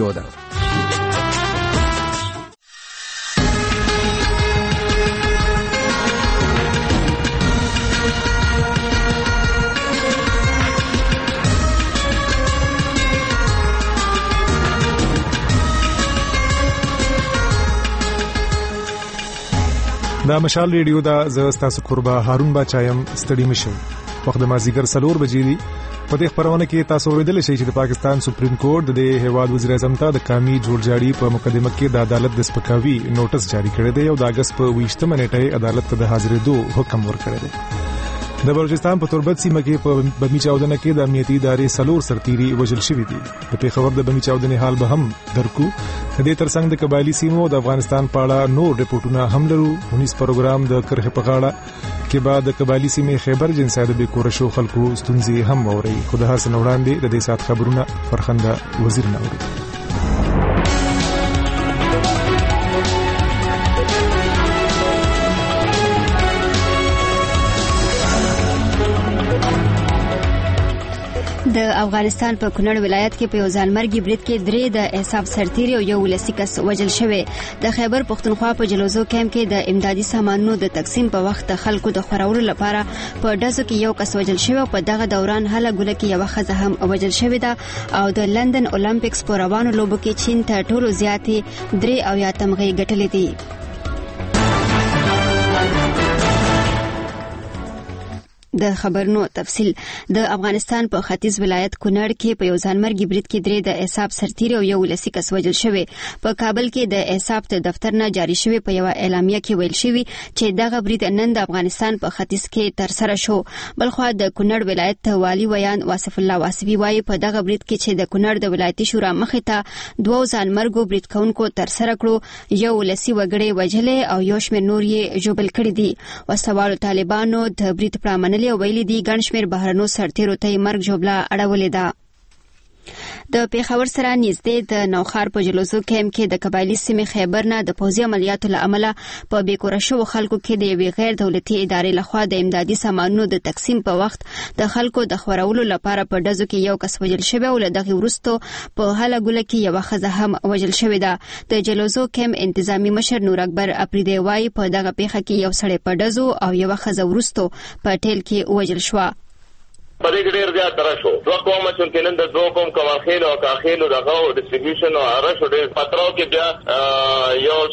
ریډیو ده. دا مشال ریډیو دا زه ستاسو قربا هارون باچایم. ستړي مشه وخت د مازیګر 4 بجې دی. په دې خبرونه کې تاسو اوریدل شئ چې د پاکستان سپریم کورټ د هیواد وزیر اعظم ته د کامی جوړجاړي په مقدمه کې د عدالت د سپکاوي نوټس جاری کړی دی او د اگست په 20 نیټه عدالت ته د حاضرېدو حکم ورکړی دی. د بلوچستان په تربت سیمه کې په بمی چاودنه کې د امنیتي ادارې 4 سرتیري وژل شوي دي. په پیښور د بمی چاودنې حال به هم درکو. د دې ترڅنګ د قبایلی سیمو د افغانستان په اړه نور ریپورتونه هم لرو. 19 پروګرام د کرخه په غاړه کې بعد د قبایلی سیمې خیبر جنسا د بیکور شو خلکو ستونزې هم اوري. خو د هڅه وړاندې د دې سات خبرونه فرخنده وزیر نوري. د افغانستان په کونړ ولایت کې په یو ځانمرګي برید کې 3 د احساب سرتیري او 1 ولسی کس وژل شوی. د خیبر پښتونخوا په جلوزو کیمپ کې د امدادي سامانونو د تقسیم په وخت خلکو د خورولو لپاره په ډزو کې 1 کس وژل شوی. په دغه دوران هله ګوله کې یو ښځه هم وژل شوې ده او د لندن اولمپیکس په روانو لوبو کې چین ته ټولو زیاتې 3 او یا تمغې ګټلې دي. د خبرونو تفصیل. د افغانستان په ختیځ ولایت کونړ کې په یو ځانمرګي برید کې 3 د احساب سرتیري او 1 ولسی کس وژل شوی. په کابل کې د احساب د دفتر نه جاری شوی په یو اعلامیه کې ویل شوی چې دغه برید نن د افغانستان په ختیځ کې تر سره شو. بلخو د کونړ ولایت والی ویان واصف الله واسفي وايي په دغه برید کې چې د کونړ د ولایتي شورا مخې ته 2 ځانمرګو برید کوونکو تر سره کړو. 1 ولسی وګړي وژلې او 1 شمېر نور یې ژوبل کړي دي. وسوالو طالبانو د برید پرامنلي او ویلي دي ګڼ شمېر بهرنو سرتیرو ته مرګ جوړه اړولې ده. د پیښور سره نږدې د نوخار په جلوزو کیمپ کې د قبایلی سیمې خیبر نه د پوځي عملیاتو له امله په بیکوره شوو خلکو کې د یوې غیر دولتي ادارې لخوا د امدادي سامانونو د تقسیم په وخت د خلکو د خورولو لپاره په ډزو کې 1 کس وژل شوی او له دغه وروسته په هله ګوله کې یو ښځه هم وژل شوې ده. د جلوزو کیمپ انتظامی مشر نور اکبر اپریدی وايي په دغه پیښه کې یو سړی په ډزو او یو ښځه وروسته په ټیل کې وژل شو. په دې ډېر زیات درشو 2 قومه چې نن د 2 قوم کماخیل او کاخیل دغه ډیسټریبیوشن او ارشو ډېر پترو کې بیا یو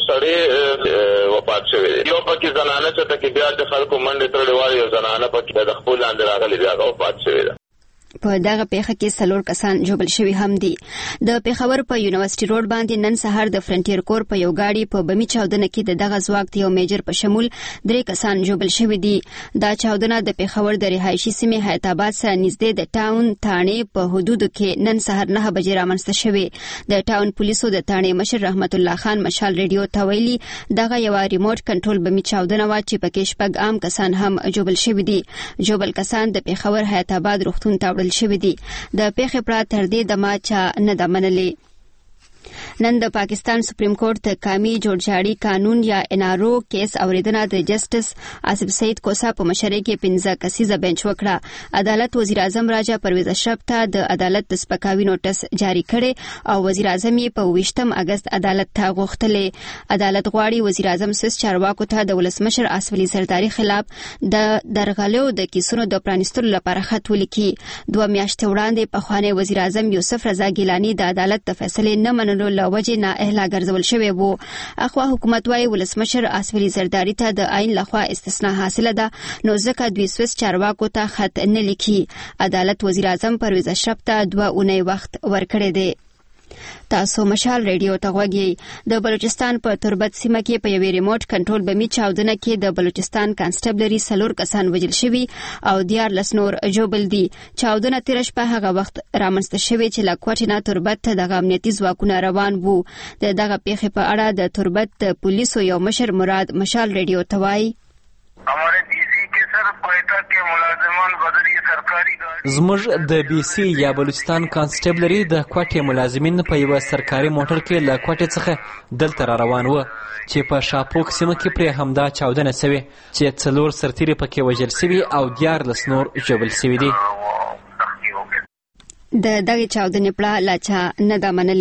سړی وفات شوی. یو پکې زنانه چې تکي بیا د خلکو منډه ترړې وایي او زنانه پکې د خپل لاندې راغلي بیا وفات شوی ده. په دغه پیښه کې 4 کسان ژوبل شوي هم دي. د پیښور په یونیورسيټي روډ باندې نن سهار د فرنټیر کور په یو گاډي په بمی چاودنه کې د دغه ځواک یو میجر په شمول 3 کسان ژوبل شوي دي. دا چاودنه د پیښور د رهایشي سیمې حیات آباد سره نږدې د ټاون تانې په حدودو کې نن سهار 9 بجې رامنځته شوې. د ټاون پولیسو د تانې مشر رحمت الله خان مشال ریډیو ته ویلي دغه یو ریموټ کنټرول بمی چاودنه و چې پکې 6 عام کسان هم ژوبل شوي دي. ژوبل کسان د پیښور حیات آباد روغتون ته وړل شوي دي. د پیښې پرته تر دې دمه چا نه ده منلې. نن د پاکستان سپریم کورټ د کامی جوړجاړي قانون یا انارو کیس اوریدنه د جسټس آصف سعید کوسا په مشرۍ کې 15 کسیزه بنچ وکړه. عدالت وزیر اعظم راجا پرویز اشرف ته د عدالت د سپکاوي نوټس جاری کړي او وزیر اعظم یې په 20 اگست عدالت ته غوښتلې. عدالت غواړي وزیر اعظم سیس چارواکو ته د ولسمشر آصف علي زرداری خلاف د درغلو د کیسونو د پرانستلو لپاره خط ولیکي. 2 میاشتې وړاندې پخوانی وزیر اعظم یوسف رضا ګیلانی د عدالت د فیصلې نه منلو له وجې نه اهلا ګرځول شوی وو. اخوا حکومت وايي ولسمشر آصف علي زرداری ته د عین لخوا استثناء حاصله ده نو ځکه دوی سویس چارواکو ته خط نه لیکي. عدالت وزیر اعظم پرویز اشرف ته 2 اونۍ وخت ورکړی دی. تاسو مشال ریډیو ته غوږی. د بلوچستان په تربت سیمه کې په یوې ریموټ کنټرول بمی چاودنه کې د بلوچستان کانسټیبلري 4 کسان وژل شوي او 14 نور ژوبل دي. چاودنه تیر شپه هغه وخت رامنځته شوې چې له کوټې نه تربت ته د امنیتي ځواکونه روان وو. د دغه پیښې په اړه د تربت د پولیسو یو مشر مراد مشال ریډیو ته وایي हमारे बीसी के सर कोयटा के मुलाजिमान बदरिए सरकारी زموږ د بي سي یا بلوچستان کانسټیبلري د کوټې ملازمین په یو سرکاري موټر کې له کوټې څخه دلته را روان و چې په شاپوک سیمه کې پرې همدا چاودنه شوې چې 4 سرتیري پکې وژل شوي او 14 نور ژوبل شوي دي. د دغه چاودنې پړه لا چا نه ده منلې.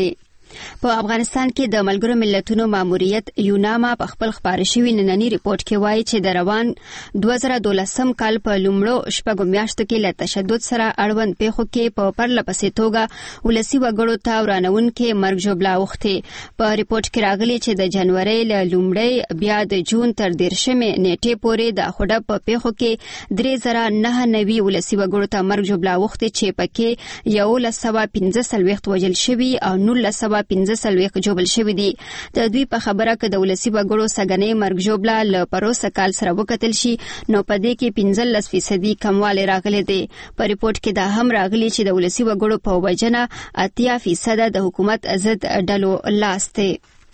په افغانستان کې د ملګرو ملتونو ماموریت یوناما په خپل خبري شوی نننی ریپورت کې وایي چې د روان 2012 کال په لومړو شپږو میاشتو کې له تشدد سره اړوند پیښو کې په پرله پسې توګه ولسي وګړو ته ورانونکې مرګ ژوبلا اوښتې. په ریپورت کې راغلي چې د جنوري له لومړۍ بیا د جون تر 13مې نیټې پورې د خوډه په پیښو کې 3099 ولسي وګړو ته مرګ ژوبلا اوښتې چې پکې 1115 وژل شوي او 1915 جوبل شوی دي. د دوی په خبره کې د ولسي وګړو سګنې مرګ ژوبلا له پروسه کال سره وکتل شي نو په دې کې 15% کموالی راغلی دی. په ریپورت کې دا هم راغلی چې د ولسي وګړو په وجنه 80% د حکومت ضد ډلو لاس دی.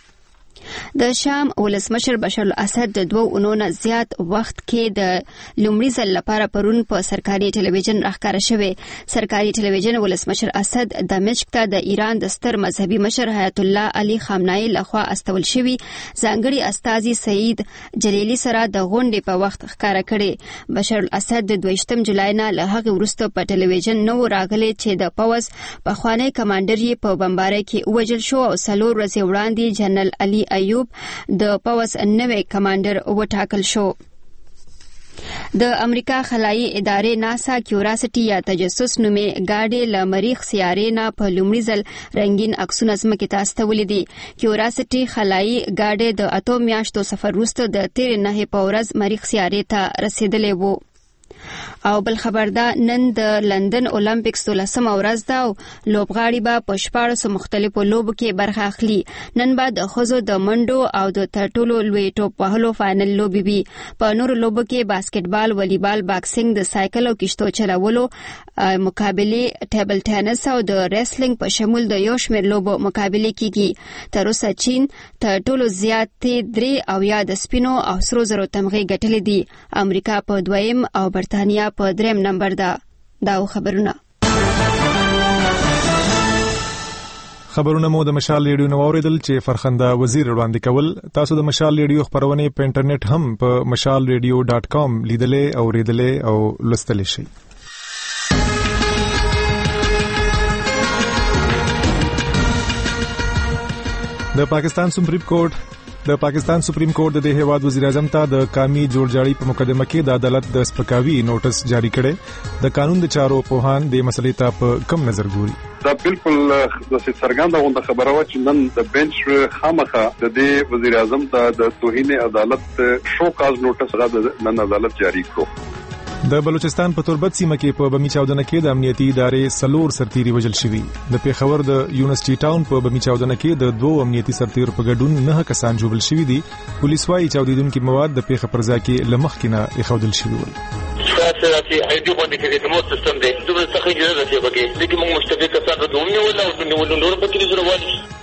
د شام ولسمشر بشار الاسد د 2 اونونو زیات وخت کې د لومړي ځل لپاره پرون په سرکاري ټلویزیون راخکاره شوی. سرکاري ټلویزیون ولسمشر اسد دمشق ته د ایران د ستر مذهبي مشر حیات الله علي خامنه‌ای لخوا استول شوی ځانګړي استازي سعید جلیلی سره د غونډې په وخت ښکارا کړي. بشار الاسد د 22 جولای نه له هغه وروسته په ټلویزیون نو راغلی چې د پوز په خوانی کمانډر یې په بمبارۍ کې وژل شو او 4 ورځې وړاندې جنرال علي ایوب د پوز نوې کمانډر وټاکل شو. د امریکا خلایي ادارې ناسا کیوراسټي یا تجسس نومې گاډي له مریخ سیارې نه په لومړي ځل رنگین عکسونه ځمکې ته استولي دي. کیوراسټي خلایي گاډي د 8 میاشتو سفر وروسته د 13 په ورځ مریخ سیارې ته رسیدلې وو. او بل خبر ده نن د لندن اولمپیکس 13مه ورځ ده او لوبغاړي به په 14 مختلفو لوبو کې برخه اخلي. نن به د ښځو د منډو او د تر ټولو لوی ټوپ وهلو فائنل لوبي وي. په نورو لوبو کې باسکټبال، والیبال، باکسینګ، د سایکل او کشتو چلولو مقابله، ټیبل ټینس او د ریسلینګ په شمول د یو شمېر لوبو مقابله کیږي. تر اوسه چین تر ټولو زیاتې 3 او یا د سپینو او سرو زرو تمغې ګټلې دي. امریکا په 2م او برتانیا په 3م نمبر ده. دا خبرونه مو د مشال ریډیو نو اوریدل چې فرخنده وزیر وړاندې کول. تاسو د مشال ریډیو خبرونه په انټرنیټ هم په mashalradio.com لیدلې او ریډلې او لوستلې شئ. د پاکستان سپریم کورټ د هیواد وزیر اعظم ته د قومي جوړجاړي په مقدمه کې د عدالت د سپکاوي نوټس جاری کړي. د قانون د چارو پوهان د مسلې ته په کم نظر ګوري. دا بالکل د څرګنده غونډه خبره و چې نن د بنچ خامخه د دې وزیر اعظم ته د توهین عدالت شو کاز نوټس غواړي نن عدالت جاری کړو. د بلوچستان په تربت سیمه کې په بمی چاودنه کې د امنیتي ادارې 4 سرتیري وژل شوي. د پیښور د یونیورسيټي ټاون په بمی چاودنه کې د 2 امنیتي سرتیرو په ګډون 9 کسان جوړل شوي دي. پولیس وايي چاودیدونکو مواد د پیښه پر ځای کې لمخ کې نه اخودل شوي ول. ساتي ایډیو باندې کې د موت سیستم دی دوی څه خبره ده چې بګي د کوم مشتبه کسان ته دومره ولا او نور په کې ضرورت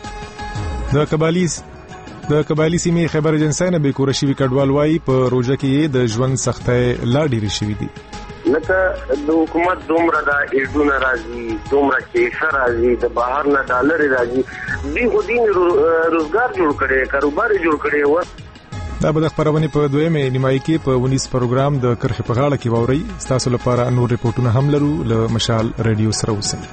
د قبایلی سیمې خبر ایجنسی نه به کور شوی کډوال وایي په روزه کې د ژوند سختۍ لا ډېری شوې دي. لکه د حکومت دومره د ایډونه راځي، دومره کې راځي، د بهر نه ډالر راځي، دی خو دین روزګار جوړ کړي، کاروبار جوړ کړي و. دا به د خبرونې په 2مې نیمایي کې په 19 پروګرام د کرخې په غاړه کې ووري. تاسو لپاره نور ریپورتونه هم لرو. له مشال ریډیو سره اوسئ.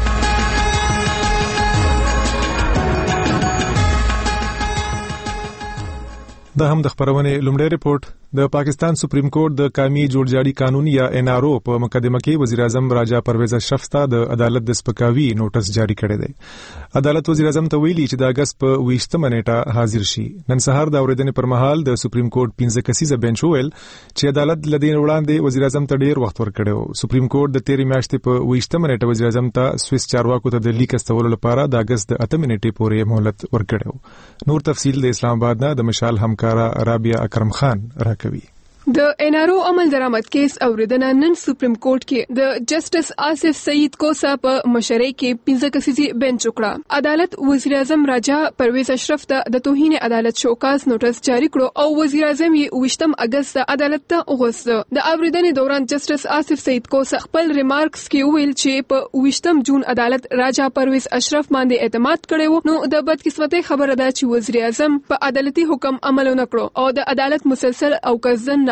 دا هم د خبرونې لومړی ریپورت. د پاکستان سپریم کورټ د قومي جوړجاړي قانون یا NRO په مقدمه کې وزیر اعظم راجا پرویز اشرف ته د عدالت د سپکاوي نوټس جاری کړی دی. عدالت وزیر اعظم ته ویلي چې د اگست په 20مه نیټه حاضر شي. نن سهار د اوریدنې پر مهال د سپریم کورټ 15 کسیزه بنچ ویل چې عدالت لدین وړاندې وزیر اعظم ته ډیر وخت ورکړو. سپریم کورټ د 13 میاشتې په 20مه نیټه وزیر اعظم ته سویس چارواکو ته د لیک استولو لپاره د اگست د 8مه نیټې پورې مهلت ورکړو. نور تفصیل د اسلام آباد نه د مشال همکارا رابعه اکرم خان راکوي. د NRO عمل درآمد کیس اوریدنه نن سپریم کورټ کې د جسټس آصف سعید کوسا په مشرۍ کې 15 کسیزي بنچ وکړه. عدالت وزیر اعظم راجا پرویز اشرف ته د توهین عدالت شوکاز نوټس جاری کړو او وزیر اعظم یې 28 اگست عدالت ته وغوښته. د اوریدنې دوران جسټس آصف سعید کوسا خپل ریمارکس کې ویل چې په 28 جون عدالت راجا پرویز اشرف باندې اعتماد کړو. نو د بدقسمتۍ خبره ده چې وزیر اعظم په عدالتي حکم عمل نه کړو او د عدالت مسلسل او کزن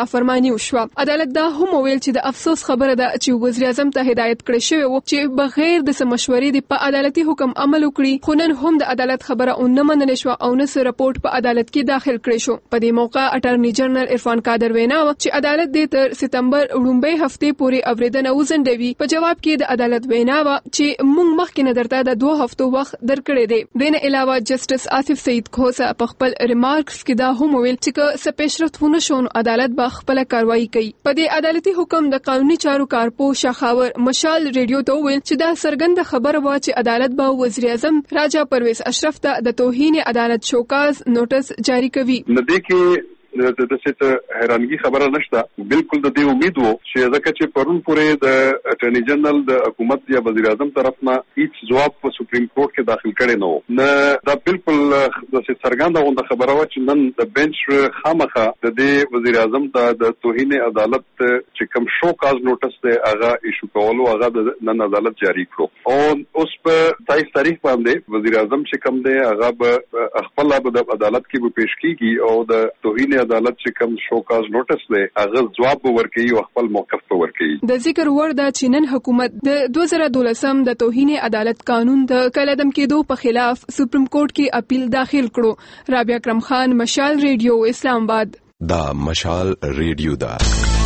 نافرمانی وشوه. عدالت دا هم ویل چې د افسوس خبره ده چې وزیر اعظم ته هدایت کړی شوی و چې بغیر د مشورې د په عدالتي حکم عمل وکړي، خو نن هم د عدالت خبره اون منل شو او نه رپورټ په عدالت کې داخل کړی شو. په دې موقع اټارنی جنرال عرفان قادر وینا چې عدالت د تر سپتمبر وړاندې هفته پورې اوریدنه وزندوي. په جواب کې د عدالت وینا چې موږ مخکې نه درته د 2 هفتو وخت درکړی دی. دین علاوه جسټس آصف سعید خوسا په خپل ریمارکس کې دا هم ویل چې څه پیشرفتونه شون عدالت به خپل کاروایی کوي. په دې عدالتي حکم د قانوني چارو کارپو شاخاور مشال ریډیو ته ویل چې دا څرګنده خبره و چې عدالت به وزیر اعظم راجا پرویز اشرف ته د توهین عدالت شوکاز نوټس جاری کوي. ندې کې د څه حیرانګي خبره نشته. بالکل د دې امید وو چې ځکه چې پرون پورې د اټارنی جنرال د حکومت یا وزیر اعظم طرف نه هیڅ جواب په سپریم کورټ کې داخل کړي نه و، نه دا بالکل د څرګنده غونډه خبره و چې نن د بنچ خامخه د دې وزیر اعظم د توهین عدالت چې کوم شوکاز نوټس دی هغه ایشو کولو، هغه د نن عدالت جاری کړو او اوس په 23 تاریخ باندې وزیر اعظم چې کوم دی هغه به خپل د عدالت کې به پیش کیږي او د توهین عدالت چې کوم شوکاز نوټس دی هغه جواب ورکوي او خپل موقف په ورکوي. د ذکر وړ ده چې نن حکومت د 2012 د توهین عدالت قانون د کلدم کېدو په خلاف سپریم کورټ کې اپیل داخل کړو. رابعه اکرم خان، مشال ریډیو، اسلام آباد. دا مشال ریډیو دا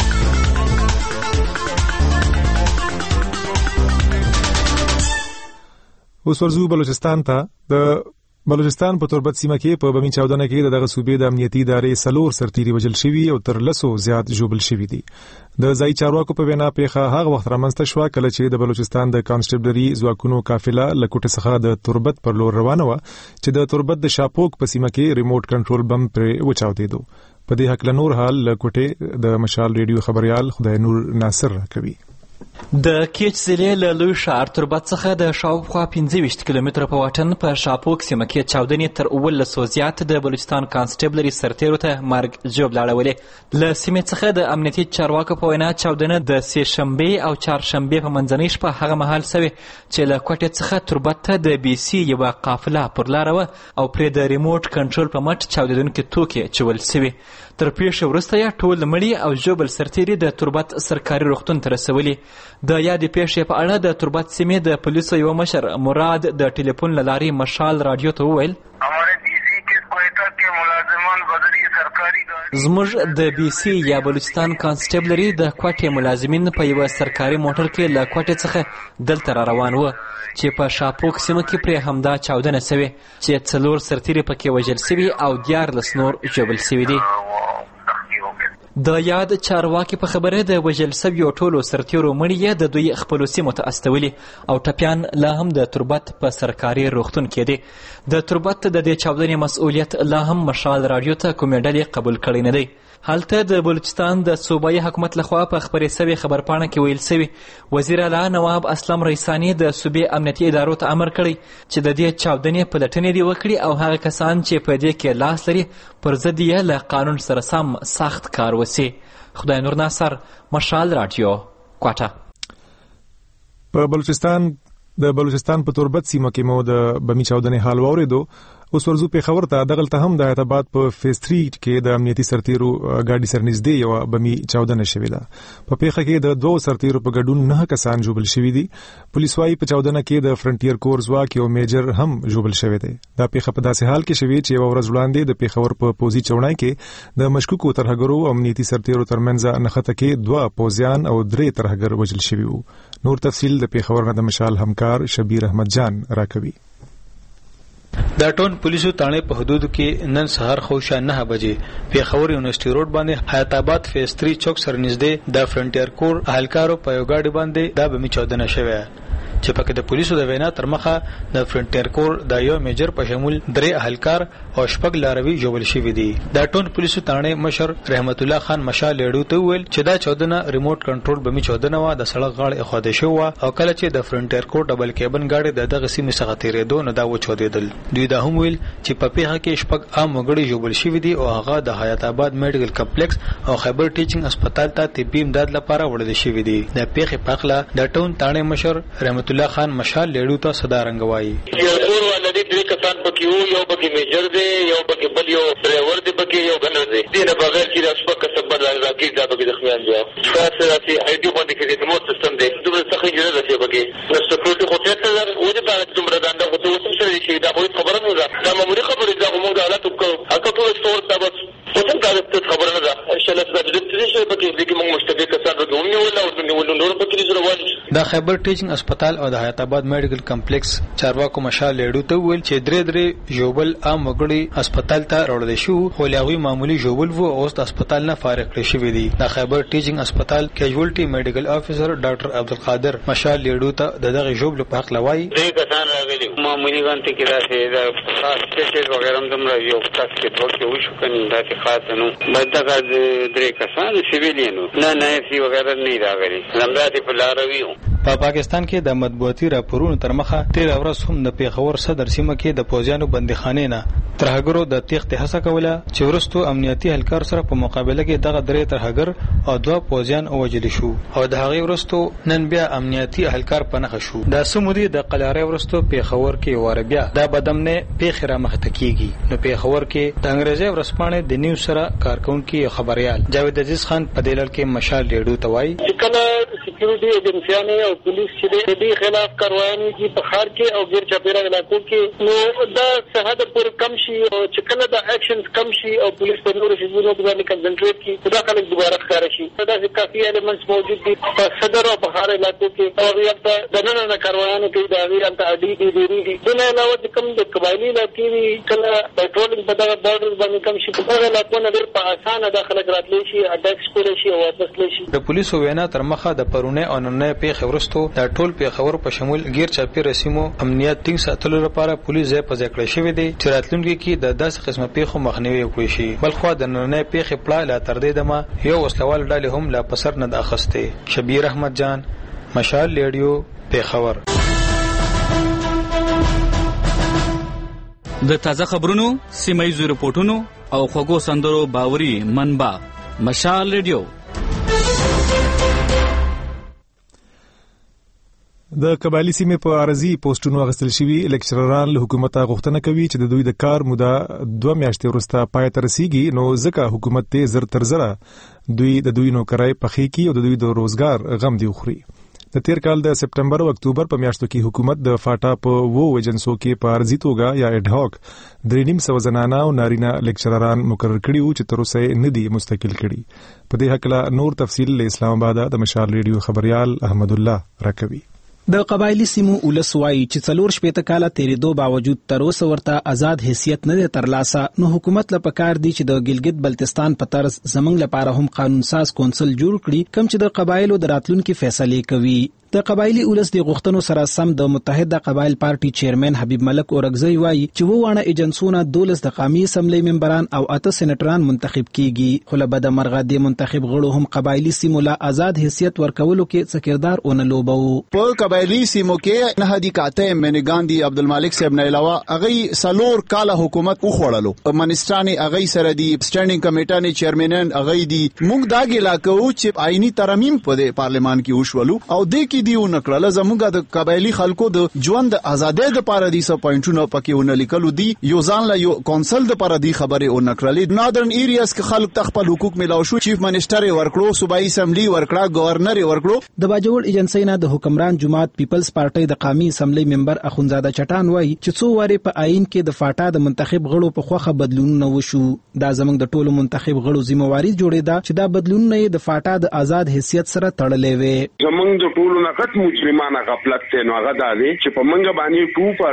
اوس ورځو بلوچستان ته. د بلوچستان په تربت سیمه کې په بمی چاودنه کې دغه صوبې د امنیتي ادارې 4 سرتیري وژل شوي او تر 100 زیات ژوبل شوي دي. د ځای چارواکو په وینا پیښه هغه وخت رامنځته شوه کله چې د بلوچستان د کانسټیبلري ځواکونو قافله له کوټې څخه د تربت پر لور روانه وه چې د تربت د شاپوک په سیمه کې ریموټ کنټرول بم پرې وچاودېدو. په دې حق له نور حال له کوټې د مشال ریډیو خبريال خدای نور ناصر راکوي. د کیچ ضلع له لوی ښار تربت څخه د شاوخوا 25 کیلومتره په واټن په شاپوک سیمه کې چاودنې تر 19 زیات د بلوچستان کانسټیبلري سرتیرو ته مرګ ژوبل اړولې. له سیمې څخه د امنیتي چارواکو په وینا چاودنه د سه شنبه او چهارشنبه په منځنۍ شپه هغه مهال سوي چې له کوټې څخه تربت ته د بي سي یو قافله پر لار و او پرې د ریموټ کنټرول په مټ چاودیدونکي توکي چول سوي. تر پیښې وروسته یې ټول مړي او ژوبل سرتیري د تربت سرکاري روغتون ته رسولي. د یادې پیښې په اړه د تربت سیمې د پولیسو یو مشر مراد د ټلیفون له لارې مشال راډیو ته وویل زموږ د بي سي یا بلوچستان کانسټیبلري د کوټې ملازمین په یو سرکاري موټر کې له کوټې څخه دلته را روان و چې په شاپوک سیمه کې پرې همدا چاودنه سوې چې 4 سرتیري پکې وژل سوي او 14 نور ژوبل سوي دي. د یاد چارواکي په خبره د وژل سویو ټولو سرتیرو مړي د دوی خپلو سیمو ته استولي او ټپیان لا هم د تربت په سرکاري روغتون کې دي. د تربت د دې چاودنې مسؤلیت لا هم مشال راډیو ته کومې ډلې قبول کړی نه دی. هلته د بلوچستان د صوبایي حکومت لخوا په خبرې سوي خبرپاڼه کې ویل سوي وزیر اعلی نواب اسلم رئیسانی د صوبې امنیتي ادارو ته امر کړی چې د دې چاودنې پلټنې دې وکړي او هغه کسان چې په دې کې لاس لري پر ضد یې له قانون سره سم سخت کار وسی. خدای نور ناصر، مشال راډیو، کوټه. په بلوچستان په تربت سیمه کې مو د بمی چاودنې حال واورېدو. اوس ورځو پیښور ته دغلته هم د اعتباد په فیز 3 کې د امنیتي سرتیرو ګاډي سرنږدې یو بمی چاودنه شوې ده. په پیښه کې د 2 سرتیرو په ګډون 9 کسان ژوبل شوي دي. پولیس وايي په چاودنه کې د فرنټیر کور ځواک یو میجر هم ژوبل شوی دی. دا پیښه په داسې حال کې شوې چې یو ورځ وړاندې د پیښور په پوزي چوڼای کې د مشکوکو ترهګرو او امنیتي سرتیرو ترمنځ نښته کې 2 پوزیان او 3 ترهګر وژل شوي وو. نور تفصیل د پیښور نه د مشال همکار شبیر احمد جان راکوي. دا ټون پولیسو تانه په حدودو کې نن سهار خوشا 9 بجې پیښور یونیورسيټي روډ باندې حیات آباد فیز 3 چوک سره نږدې د فرنټیر کور اهلکارو په یو ګاډي باندې دا بمی چاودنه شوه چې پکې د پولیسو د وینا تر مخه د فرنټیر کور د یو میجر په شمول 3 اهلکار او شپږ لاروي جوړل شوی دي. دا ټون پولیسو تانه مشر رحمت الله خان مشال لیډو ته ویل چې دا چاودنه ریموټ کنټرول بمی چاودنه و د سړک غاړه اخاده شو او کله چې د فرنټیر کور ډبل کیبن گاډي دغه سیمه څخه تیرېدو نه دا و چودیدل. دوی دا هم ویل چې په پیښه کې شپږ عام وګړي جوړل شوی دي او هغه د حیات آباد میډیکل کمپلیکس او خیبر ټیچینګ هسپتال ته طبي امداد لپاره وړل شوی دي. د پیښې په اړه د ټون تانه مشر رحمت الله خان مشال لیډو ته صدا رنگوایي. یو ولدي 3 کسان پکې وو، یو پکې میجر دی، یو پکې بل یو ډرایور دی، پکې یو ګنر دی. دینه بغیر چې د شپږ کسب بدل کې دا به د خیال دی تاسو راځي ایډیو باندې کې د موټ سیستم دی دومره څه نه راځي بګي نو سکیورټي خو ته تر وځي په دومره دانده خو ته وڅ شي چې دا خبره نه ده دا معمولی خبره ده موږ د حالت کو اګه ټول ستور دا بس وڅ دا خبره نه ده ان شاء الله د دې څه په کې موږ مشتبه کسان راځو ولا نور په کې ضرورت د خیبر ټیچنګ هسپتال او د حیات آباد میډیکل کمپلیکس چارواکو مشال لیډو ته ویل چې درې ژوبل عام وګړي هسپتال ته راوړل شو خو لاغوي معمولی ژوبل وو اوس د هسپتال نه فارغ کړی شوی دی د خیبر ټیچنګ هسپتال کیجوالټي میډیکل افیسر ډاکټر عبدالقادر مشال لیډو ته دغه ژوبل په حق لوي دې کسان راغلي معمولی غونډه کې راځي دا خاص ټیسټ وغیرہ هم دمر یو تاسو کې دوه وشو کني دا چې خاص نو بدغه درې کسان سیویلینو نه سی وغیرہ نه راغلي لمباتي په لاروي په پاکستان کې د مطبوعاتي راپورونو تر مخه 13 ورځ هم د پیښور صدر سیمه کې د پوځیانو بندیخانې نه ترهګرو د تیښتې هڅه کوله چې ورستو امنیتي اهلکار سره په مقابله کې دغه درې ترهګر او دوه پوځیان وژل شو او د هغې ورستو نن بیا امنیتي اهلکار په نښه شو د سمودي د قلارې ورستو پیښور کې واره بیا دا بدمنه پیښ را مخته کیږي نو پیښور کې د انګریزي ورسپانې د نیوز سره کارکونکي خبريال جاوید عزیز خان په دلل کې مشال لیډو توای چې کله سکیورټي ایجنسیانه او پولیس چې د دې خلاف کاروایي کی په خار کې او غیر چاپیره علاقو کې نو دا صحت پر کم شي او چې کله دا اکشنز کم شي او پولیس په نور شیزونو باندې کنسنټریټ کی دا خلک دوباره ښکار شي دا کافي ایلیمنټس موجود دي په صدر او بهار علاقو کې او یا د نن نه کاروایانو کې دا غیر انت اډي دي دغه علاوه کوم د قبایلی علاقې کله پټرولینګ په دغه بارډر باندې کم شي په هغه علاقو نه ډېر په اسانه داخله راتلی شي اټیکس کولی شي او واپس لشي د پولیسو وینا تر مخه د پرونه او نن پیښ ورستو د ټول پیښور په شمول غیر چاپیره سیمو امنیت ټینګ ساتلو لپاره پولیس ځای په ځای کړی شوی دی چې راتلونکي کې د داسې قسمه پیښو مخنیوي وکړي شي بلخو د نن پیښې پړه لا تر دې دمه یو وسلوال ډلې هم لا پسر نه اخسته شبیر احمد جان مشال لیډیو پیښور د تازه خبرونو سیمایي رپورټونو او خوږو سندرو باوري منبع مشال ریډیو د قبایلی سیمې په عارضي پوسټونو اخیستل شوي لیکچرران له حکومت غوښتنه کوي چې د دوی د کار موده 2 میاشتې وروسته پای ته رسیږي نو ځکه حکومت ته زر تر زره دوی نوکرای پخې کی او د دوی د روزګار غم دی خوري د تیر کال د سپټمبر او اکتوبر په میاشتو کې حکومت د فاټا په وو ایجنسو کې په عارضي توګه یا اډ هاک 300 زنانه او نارینه لیکچرران مقرر کړي او چې تر اوسه نه دي مستقل کړي په دې حق لا نور تفصیل له اسلام آباد د مشال ریډیو خبريال احمد الله راکوي د قبایلی سیمو ولسوای چې 4 شپېته کاله تیرېدو باوجود تر اوسه ورته آزاد حیثیت نه ترلاسه نو حکومت له پکار دی چې د ګلګت بلتستان په طرز زمنګ لپاره هم قانون ساز کونسل جوړ کړي کوم چې د قبایلو د راتلونکو فیصله کوي د قبایلی ولس د غوښتنو سره سم د متحده قبایل پارټي چیرمن حبیب ملک اورګزی وایي چې وونه ایجنسونه 12 د قومي اسمبلی ممبران او 8 سېنټران منتخب کیږي خو له بده مرغه د منتخب غړو هم قبایلی سیمو له آزاد حیثیت ورکولو کې څه کردار ونه لوبو په قبایلی سیمو کې نه هدي کاته منی ګاندی عبدالمالک صاحب نه علاوه اغه سلور کاله حکومت وخوړلو منسترانی اغه سره دی سټینډینګ کمیټه نه چیرمنن اغه دی موږ دا ګلا کوو چې آئینی ترمیم په پارلیمان کې وشولو او د دیو نکړه زموږه د قبایلی خلکو د ژوند ازادۍ د پارادیس پوینټونو پکې ونه لیکلو دي یو ځان له یو کونسل د پارادی خبره او نکړلې نادرن ایریاس کې خلک تخپل حقوق ملاو شو چیف منسٹر ورکړو صوبایي اسمبلی ورکړه گورنر ورکړو د باجوړ ایجنسی نه د حکمران جماعت پیپلز پارټي د قومي اسمبلی ممبر اخونزاده چټان وایي چې څو واره په آئین کې د فاټا د منتخب غړو په خوخه بدلونونه وشو دا زموږ د ټولو منتخب غړو ذمہواری جوړیدا چې دا بدلونونه د فاټا د آزاد حیثیت سره تړلې وي زموږ د ټولو نه مجرمانه غفلت ته نو هغه دا دی چې په منګه باندې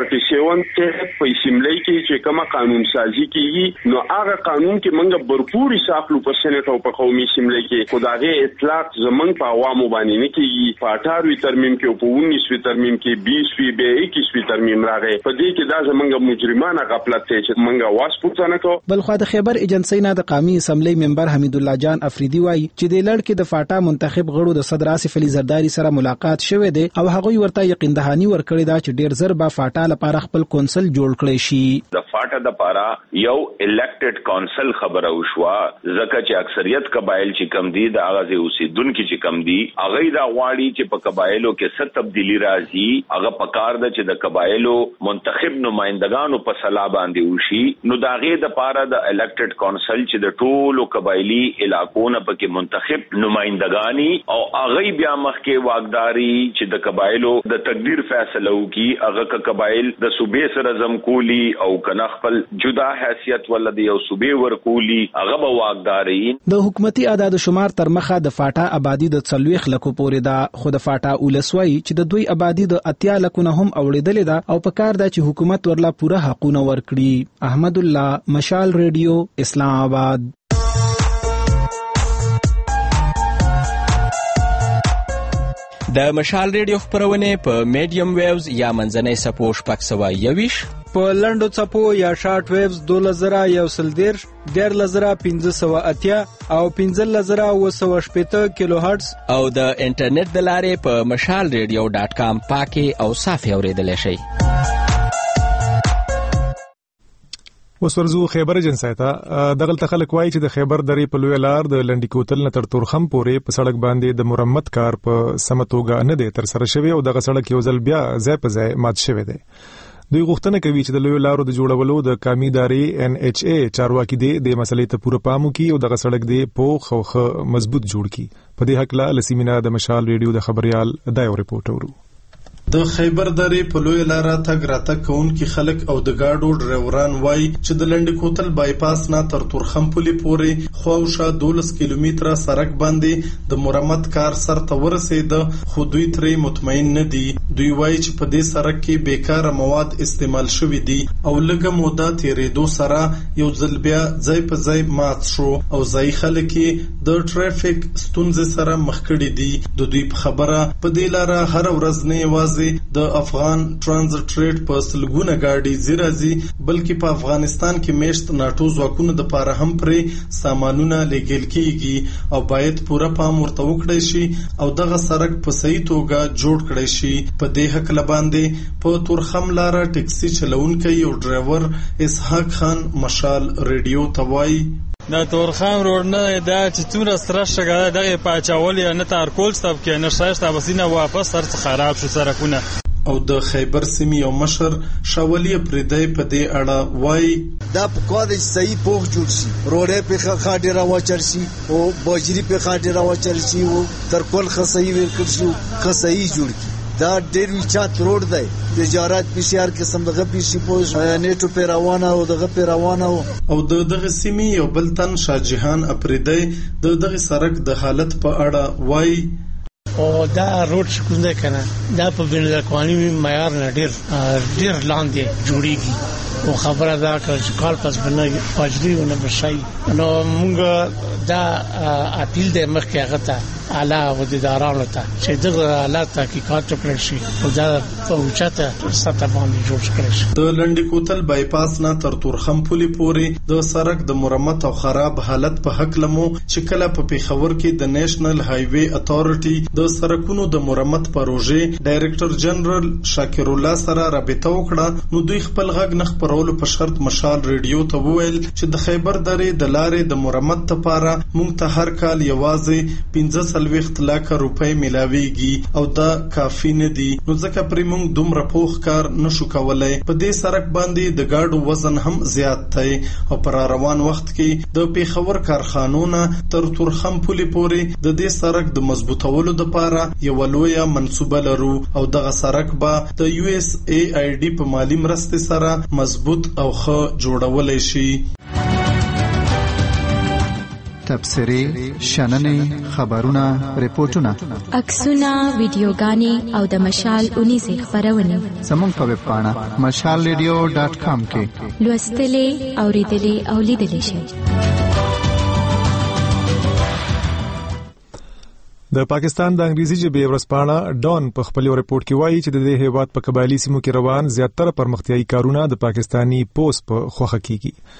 247 ته په اسمبلی کې چې کومه قانون سازي کیږي نو هغه قانون کې منګه برپوري ساخلو په سېنات او په قومي اسمبلی کې خدای اطلاق زمنګ په عوامو باندې نه کیږي په 18 ترمیم کې او په 19 ترمیم کې 20 به 21 ترمیم راغی په دې کې دا زمنګ مجرمانه غفلت ته چې منګه واس پوښتنه کو بلخو د خیبر ایجنسی نه د قومي اسمبلی ممبر حمید الله جان افریدی وایي چې د لړ کې د فاټا منتخب غړو د صدر آصف علي زرداری سره ملاقات شوه دی او هغه ورته یقین دهانی ورکړی دا چې ډیر زر با فاټا لپاره خپل کونسل جوړ کړی شي د پارټه د پاره یو الیکټډ کونسل خبره وشوا ځکه چې اکثریت قبایل چې کم دي د اغاز اوسیدونکو چې کم دي هغه دا غواړي چې په قبایلو کې څه تبدیلی راځي هغه پکار ده چې د قبایلو منتخب نمائندگانو په صلاح باندې وشي نو داغه د پاره د الیکټډ کونسل چې د ټولو قبایلی علاقو نه پکې منتخب نمائندگانی او هغه بیا مخکې واګداري چې د قبایلو د تقدیر فیصله وکي هغه قبایل د صوبې سره زم کولی او کنه خپل جدا حیثیت ولدي او صوبې ورکولی هغه به واګداري د حکومتي اعداد شمار تر مخه د فاټا آبادی د 40 لکو پورې دا خو د فاټا ولسوي چې د دوی آبادی د 80 لکو نه هم اوړېدلې ده او په کار ده چې حکومت ورلا پوره حقونه ورکړي. احمد الله، مشال ریډیو، اسلام آباد. د مشال ریډیو خبرونه په میډیم ویوز یا منځنۍ سپو شپږ سوه یویش، په لنډو څپو یا شارټ ویوز 2110 11580 او 15780 کیلو هرتز او د انټرنیټ د لارې په mashalradio.com پاکي او صافي اوریدل شي. وسورزو خیبر جنسایتا دغه خلک وایي چې د خیبر درې په لوی لار د لنډی کوتل نه تر تورخم پورې په سړک باندې د مرمت کار په سمتوګه نه دی تر سره شوی او دغه سړک یو ځل بیا ځای په ځای مات شوی دی. دوی غوښتنه کوي چې د لوی لارو د جوړولو د قومي ادارې NHA چارواکي د مسلې ته پوره پام وکړي او دغه سړک دی پوخ او مضبوط جوړ کړي. په دې حق لا لسیمینا د مشال ریډیو د خبريال دا یو ریپورت ورو. د خیبر درې په لوی لار تګ راتګ کوونکي خلک او د گاډو ډرایوران وایي چې د لنډی کوتل بایپاس نه تر تورخم پولې پورې خواوشا 12 کیلومتره سړک باندې د مرمت کار سرته ورسید خو دوی ترې مطمئن نه دي. دوی وایي چې په دې سړک کې بیکاره مواد استعمال شوي دي او لږه موده تیرېدو سره یو ځل بیا ځای په ځای مات شو او ځای خلک د ټریفیک ستونزې سره مخ کړي دي. د دوی په خبره په دې لار هر ورځ نه یوازې د افغان ترانزیت ریټ په سلګونه گاډي زیرازي بلکې په افغانستان کې میشت ناټو ځواکونو د پاره هم پرې سامانونه لګیل کیږي او باید پوره پام ورته وکړي شي او دغه سړک په صحیح توګه جوړ کړي شي. په دې حق لباندې په تورخم لار ټیکسي چلونکي او ډرایور اسحاق خان مشال ریډیو توای د تورخم روډ نه دا چې څومره سره شګه دغه پاچاول یا نه تار کول ستاب کې نه شایسته وسینه واپس سر خراب شو سرکونه. او د خیبر سیمې او مشر شاولی پردای په دې اړه وای دا په کوم صحیح پوخ جوړ شي روډه په خاطر راوچر شي او بوجري په خاطر راوچر شي او تر کول خصي ورکړ شو خصي جوړ کی دا ډېر وچات روډ دی تجارت پېشار قسم دغه پیشي پوز نیټو په روانه او دغه په روانه او دغه سیمې یو بل تن شاهجهان اپریدی دغه سړک د حالت په اړه وای او دا روډ څنګه کنه دا په بین الاقوامي معیار نه ډېر لاندې جوړیږي او خبره دا چې کال پس باندې پاجري ونه بشي نو موږ دا اپیل د مخکې غته اعلی ودیدارانو ته چې دغه حالات تحقیقات وکړي شي او دا په اوچته سطح باندې جوړ کړي شي. د لنډی کوتل بایپاس نه تر تورخم پولې پورې د سړک د مرمت او خراب حالت په حق لمو چې کله په پیښور کې د نېشنل های وی اتارټي د سړکونو د مرمت پروژې ډایریکټر جنرال شاکر الله سره رابطه وکړه نو دوی خپل غږ نه خبرولو په شرط مشال ریډیو ته وویل چې د خیبر درې د لارې د مرمت لپاره موږ ته هر کال یوازې 15 لک روپۍ ملاويږي او دا کافي نه دي نو ځکه پرې موږ دومره پوخ کار نشو کولای. په دې سړک باندې د گاډو وزن هم زیات دی او پر روان وخت کې د پیښور کارخانونو تر تورخم پولې پورې د دې سړک د مضبوطولو لپاره یو لویه منصوبه لرو او دغه سړک به د USAID په مالی مرستې سره مضبوط او ښه جوړولای شي. تبصرې، شننې، خبرونه، ریپورتونه، عکسونه، ویډیوګانې او د مشال 19 خبرونه زموږ په ویب پاڼه mashalradio.com کې لوستلې، اوریدلې او لیدلې شئ. د پاکستان د انګریزي ژبې ورځپاڼه ډان په خپل ریپورت کې وایي چې د دې هیواد په قبایلی سیمو کې روان زیاتره پرمختیایي کارونه د پاکستانی پوس په خوخه کیږي.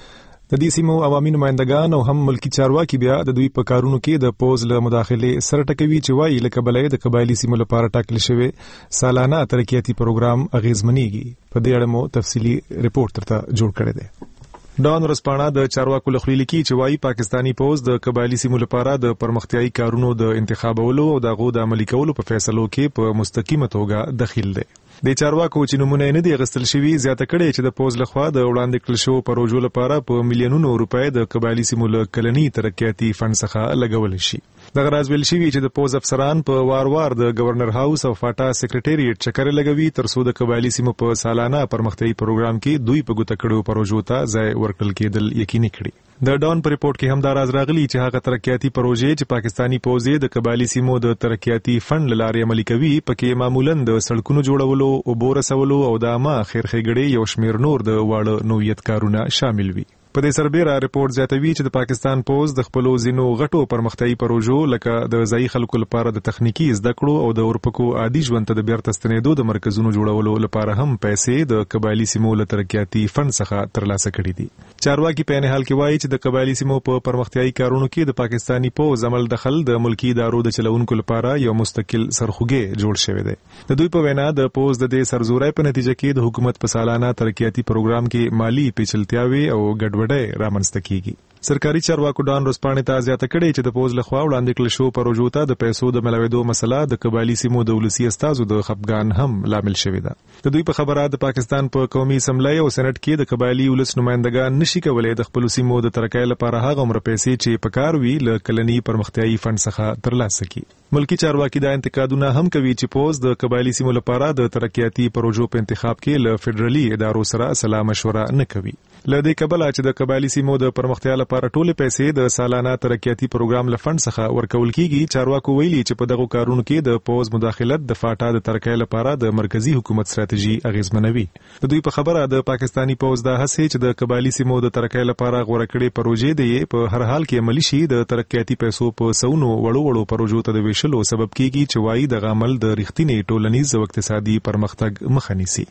د دې سیمو عوامي نمائندگان او هم ملکی چارواکي بیا د دوی په کارونو کې د پوز له مداخله سره ټکوي چې وایي لکه بلې د قبایلی سیمو لپاره ټاکل شوی سالانه ترقیاتي پروګرام اغیزمنېږي. په دې اړه مو تفصیلی ریپورت ترته جوړ کړی دی. ډان ورسپاڼه د چارواکو لخوا لیکي چې وایي پاکستانی پوز د قبایلی سیمو لپاره د پرمختیايي کارونو د انتخابولو او د غو د عملي کولو په فیصلو کې په مستقیمه توګه دخیل دی. د چارواکو چې نمونه نه دی غستل شوی زیاته کړي چې د پوز لخوا د وړاندې کړل شو پروژو لپاره په میلیونونو روپۍ د قبایلی سیمو له کلنی ترقیاتي فند څخه لګول شي. د غراز ویل شوی چې د پوز افسران په وار د گورنر هاوس او فاټا سیکریټریټ چکر لګوي ترڅو د قبایلی سیمو په سالانه پرمختیايي پروګرام کې دوی په ګوته کړو پروژو ته ځای ورکړل کېدل یقیني کړي. د ډان په ریپورت کې هم دا راز راغلی چې هغه ترقیاتي پروژې چې پاکستانی پوز د قبایلی سیمو د ترقیاتي فند لارې عملي کوي پکې معمولاً د سړکونو جوړولو او بورسولو او د عامه خیرخېګړې یو شمیر نور د واړه نوعیت کارونه شامل وي. په دې سربېره ریپورت زیاتوي چې د پاکستان پوز د خپلو ځینو غټو پرمختیايي پروژو لکه د ځایي خلکو لپاره د تخنیکی زده کړو او د اورپکو عادي ژوند ته د بیرته ستنېدو د مرکزونو جوړولو لپاره هم پیسې د قبایلی سیمو له ترقیاتي فند څخه ترلاسه کړي دي. چارواکي په نه حال کې وایي چې د قبایلی سیمو په پرمختیايي کارونو کې د پاکستانی پوز عمل دخل د ملکی ادارو د چلونکو لپاره یو مستقل سرخوږی جوړ شوی دی. د دوی په وینا د پوز د دې سرزورۍ په نتیجه کې د حکومت په سالانه ترقیاتي پروګرام کې مالی پیچلتیاوي او ګډوډۍ رامنځته کیږي. سرکاري چارواکو ډان روسپاڼې ته زیاته کړي چې د پوز لخوا وړاندې کړل شو پروژو ته د پیسو د ملاوېدو مسله د قبایلی سیمو د ولسی استازو د خپګان هم لامل شوی ده. د دوی په خبره د پاکستان په قومي اسمبلی او سېنات کې د قبایلی ولس نمائندگان نشي کولای د خپل سیمو د ترقۍ لپاره هغه عمر پیسې چې پکار وي له کلنی پرمختیايي فند څخه ترلاسه کړي. ملکی چارواکي دا انتقادونه هم کوي چې پوز د قبایلی سیمو لپاره د ترقیاتي پروژو په انتخاب کې له فدرالي ادارو سره سلا مشوره نه کوي. لدې کبله چې د قبایلی سیمو د پرمختیا لپاره ټولې پیسې د سالانه ترقیاتي پروګرام لفند څخه ورکول کیږي. چارواکو ویلي چې په دغه کارونو کې د پوز مداخلت د فاټا د ترقۍ لپاره د مرکزی حکومت ستراتیژي اغیزمنوي. د دوی په خبره د پاکستانی پوز د هڅې چې د قبایلی سیمو د ترقۍ لپاره غوړه کړې پروژې دی په هر حال کې عملی شي د ترقیاتي پیسو په سونو وړو پروژو ته د ویشلو سبب کیږي چې وایي د عمل د رښتینی ټولنیز او اقتصادي پرمختګ مخه نیسي.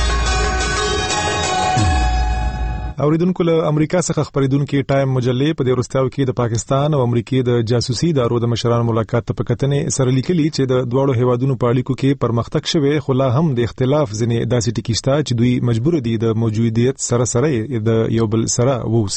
اوریدونکو له امریکا څخه خبرېدونکو ټایم مجلې په دې وروستیو کې د پاکستان او امریکای د جاسوسي ادارو د مشرانو ملاقات ته پکتنې سره لیکلي چې د دوړو هیوادونو په اړیکو کې پرمختګ شوی خو لا هم د اختلاف ځینې داسې ټکي شته چې دوی مجبور دي د موجودیت سره د یو بل سره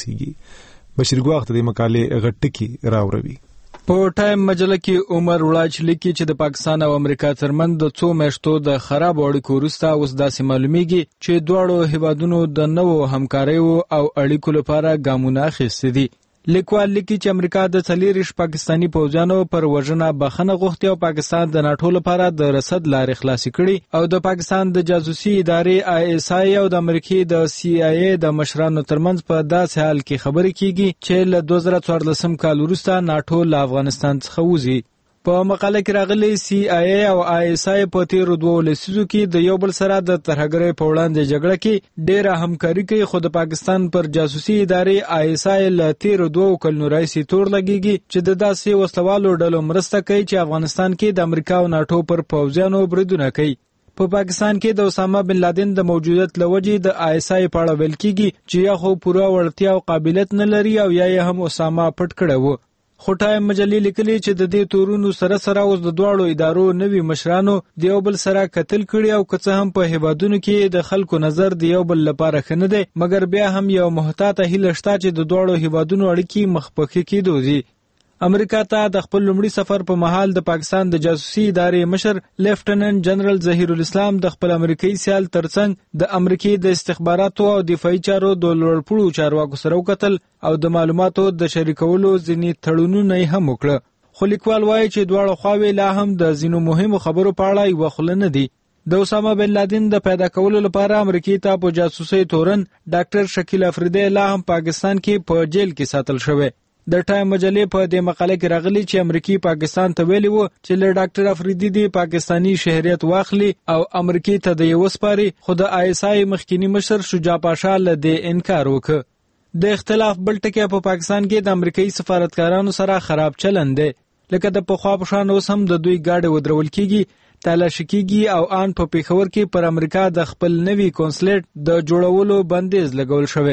ووسیږي. بشیر ګواخ د مقالې غټ ټکي راوړي. په ټایم مجله کې عمر وړاچ لیکي چې د پاکستان او امریکا ترمنځ د څو میاشتو د خراب اړیکو وروسته اوس داسې معلومیږي چې دواړو هیوادونو د نوو همکاریو او اړیکو لپاره ګامونه اخیستي دي. لیکوال لیکي چې امریکا د 40 پاکستانی پوځیانو پر وژنه بخښنه غوښتي او پاکستان د ناټو لپاره د رصد لارې خلاصې کړي او د پاکستان د جاسوسي ادارې ISI او د امریکای د CIA د مشرانو ترمنځ په داسې حال کې خبرې کیږي چې له 2014 کال وروسته ناټو له افغانستان څخه وځي. په مقاله کې راغلي CIA او ISI په تیرو 2 لسیزو کې د یو بل سره د ترهګرۍ په وړاندې جګړه کې ډېره همکاري کوي خو د پاکستان پر جاسوسي ادارې ISI له تیرو 2 کلونو راهیسې تور لګیږي چې د داسې وسلوالو ډلو مرسته کوي چې افغانستان کې د امریکا او ناټو پر پوځیانو بریدونه کوي. په پاکستان کې د اسامه بن لادن د موجودیت لوجې د ISI په اړه ویل کیږي چې یا خو پوره وړتیا او قابلیت نه لري او یا هم اسامه پټ کړی و. خو ټایم مجلې لیکلي چې د دې تورونو سره اوس د دواړو ادارو نوي مشرانو د یو بل سره قتل کړي او که څه هم په هیوادونو کې د خلکو نظر د یو بل لپاره ښه نه دی مګر بیا هم یو محتاطه هیله شته چې د دواړو هیوادونو اړیکې مخپخې کېدو دي. امریکا ته د خپل لومړي سفر په مهال د پاکستان د جاسوسي ادارې مشر لیفټننټ جنرال ظهیر الاسلام د خپل امریکایي سیال ترڅنګ د امریکای د استخباراتو او دفاعي چارو د لوړپوړو چارواکو سره وکتل او د معلوماتو د شریکولو ځینې تړونونه هم وکړه. خو لیکوال وایي چې دواړه خواوې لا هم د ځینو مهمو خبرو په اړه یوه خوله نه دي. د اسامه بن لادن د پیدا کولو لپاره امریکای ته په جاسوسي تورن ډاکټر شکیل افریدی لا هم پاکستان کې په جیل کې ساتل شوی. د ټایم مجلې په دې مقاله کې راغلي چې امریکای پاکستان ته ویلي وو چې له ډاکټر افریدی دی پاکستانی شهریت واخلي او امریکای ته د یو سپاري خو د ISI مخکینی مشر شجاع پاشا له دې انکار وکړ. د اختلاف بل ټکی په پاکستان کې د امریکایي سفارتکارانو سره خراب چلند دی لکه د پخوا په شان اوس هم د دوی گاډي ودرول کیږي تلاشي کیږي او ان په پیښور کې پر امریکا د خپل نوي کنسولیټ د جوړولو بندیز لګول شوی.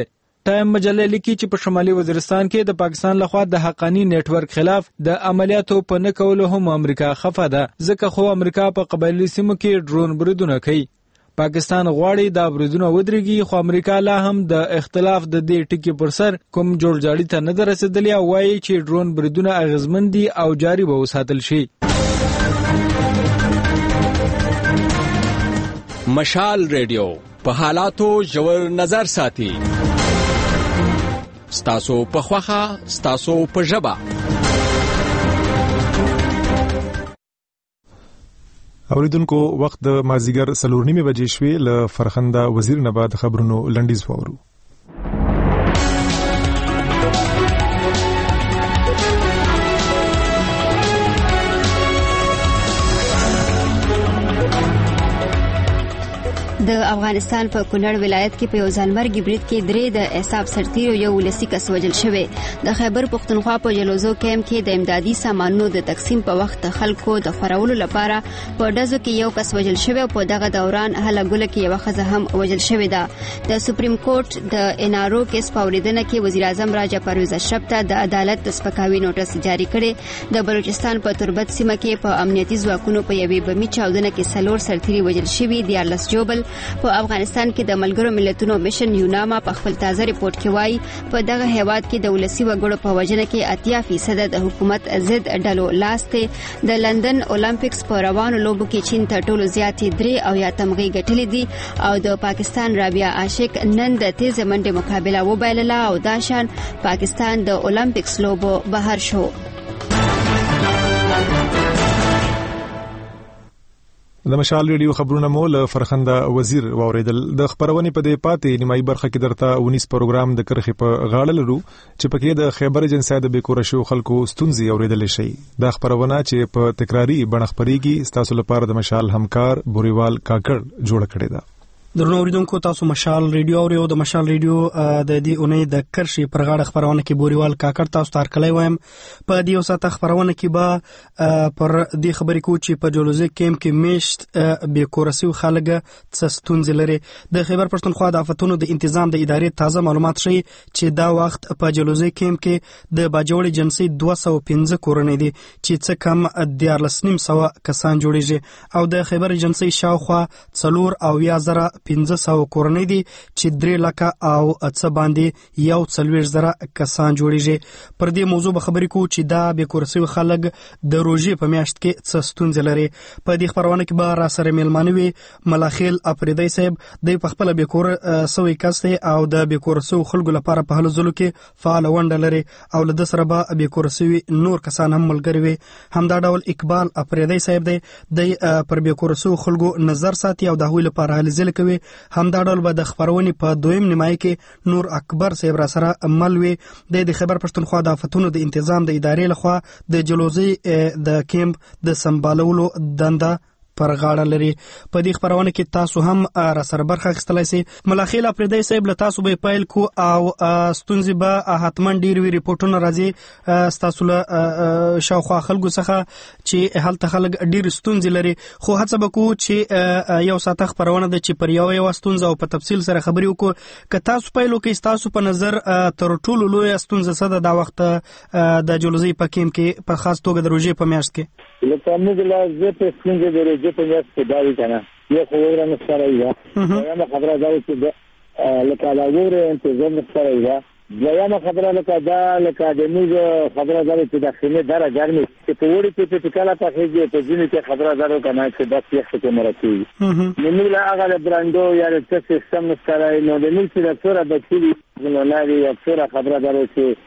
ټایم مجله لیکي چې په شمالي وزیرستان کې د پاکستان لخوا د حقانی نیټ ورک خلاف د عملیاتو په نه کولو هم امریکا خفه ده، ځکه خو امریکا په قبایلي سیمو کې ډرون بریدونه کوي. پاکستان غواړي دا بریدونه ودرېږي، خو امریکا لا هم د اختلاف د دې ټکي پر سر کوم جوړجاړي ته نه رسیدلی او وایي چې ډرون بریدونه اغیزمن دي او جاري به وساتل شي. مشال ریډیو په حالاتو ژور نظر ساتي. ستاسو په خوښه، ستاسو په ژبه. اوریدونکو وخت د مازیګر 4:30 بجې شوې. له فرخنده وزیر نه بعد خبرونو لنډیز وورو. د افغانستان په کونړ ولایت کې په یو ځانمرګي برید کې 3 د احساب سرتیرو یو ولسی کس وژل شوی. د خیبر پختونخوا په جلوزو کیمپ کې د امدادي سامانونو د تقسیم په وخت خلکو د خورولو لپاره په ډزو کې یو کس وژل شوی او په دغه دوران هلاګوله کې یو ښځه هم وژل شوې ده. د سپریم کورټ د انارو کیس په اوریدنه کې وزیر اعظم راجا پرویز اشرف ته د عدالت د سپکاوي نوټس جاری کړي. د بلوچستان په تربت سیمه کې په امنیتي ځواکونو په یوې بمي چاودنه کې 4 سرتیري وژل شوي. دیارلس جوبل په افغانستان کې د ملګرو ملتونو میشن یوناما په خپل تازه ریپورت کې وایي په دغه هیواد کې د ولسی وګړو په وژنه کې 80% د حکومت ضد ډلو لاس ته. د لندن اولمپکس په روانو لوبو کې چین تر ټولو زیاتې 3 او یا تمغې ګټلې دي او د پاکستان رابعه عاشق نن د تیز منډه مقابله وبایلله او دا شان پاکستان د اولمپکس لوبو بهر شو. د مشال ریډیو خبرونه مو له فرخنده وزیر واوریدل. د خبرونې په دې پاتې نیمایي برخه کې درته 19 پروګرام د کرخې په غاړه لرو چې پکې د خیبر ایجنسۍ د بیکوره شو خلکو ستونزې اوریدل شي. دا خبرونه چې په تکراری بڼه خبريږي ستاسو لپاره د مشال همکار بوريوال کاکړ جوړ کړی دا. درنو اوریدونکو تاسو مشال ریډیو اورئ. د مشال ریډیو د دې اونۍ د کرشي پر غاړه خبرونه کې بوريوال کاکړ تاسو ته کړی وایم. په دې وساته خبرونه کې به پر دې خبرې کو چې په جلوزي کیمپ کې میشت به کورسي خلک څستونځ لري. د خیبر پښتونخوا د آفتونو د تنظیم د ادارې تازه معلومات شي چې دا وخت په جلوزي کیمپ کې د باجوړي جنسي 215 کورنۍ دي چې څه کم 14,900 کسان جوړیږي او د خیبر جنسي شاوخوا 4,000 1500 کورنۍ دي چې 3 لک او څه باندې 1,40,000 کسان جوړیږي. پر دې موضوع به خبرې کوو چې دا به کورسي خلک د روزي په میاشت کې څه ستونزې لري. په دې خبرونه کې به را سره میلمانوي ملاخیل اپریدی صاحب د خپل به کور سوي کسته او د به کورسي خلکو لپاره په هلو ځلو کې فعال ونډه لري او له سره به به کورسي نور کسان هم ملګری وي. همدا ډول اقبال اپریدی صاحب د پر به کورسي خلکو نظر ساتي او د هوی لپاره هلي ځل کوي. همدا ډول به د خبرونې په دویم نیمایي کې نور اکبر صاحب را سره عمل وي. د خیبر پښتونخوا د آفتونو د تنظیم د ادارې لخوا د جلوزي د کیمپ د سمبالولو دنده پر غاړه لري. په دې خبرونه کې تاسو هم را سره برخه اخیستلای شئ. ملاخیل اپریدی صاحب له تاسو به پیل کو او ستونزې به حتمان ډیر وی ریپورتونه راځي تاسو له شاوخوا خلکو څخه چې هلته خلک ډیر ستونزې لري. خو هڅه وکړو چې یو ساعت خبرونه د چې پر یو ستونزه او په تفصیل سره خبرې وکړو. که تاسو پیل وکړئ تاسو په نظر تر ټولو لوی ستونزه څه ده دا وخت د جلوزي په کیمپ کې په خاص توګه د روزي په میاشت کې؟ لکه موږ لا زه په څنګه د روزي په میاشت کې دا وی کنه یو خو ورنه سره یو یا خبره دا چې لکه لا وره انتظام سره یو دویمه خبره لکه دا لکه د موږ خبره دا چې د خیمه دره ګرمي چې په وړي کې په کله په هیڅ په ځینې کې خبره درو کنه چې د سیاست کې مرتي نو لا هغه برانډو یا د سیستم سره نو د موږ چې د څوره بچي نو نه دی څوره خبره درو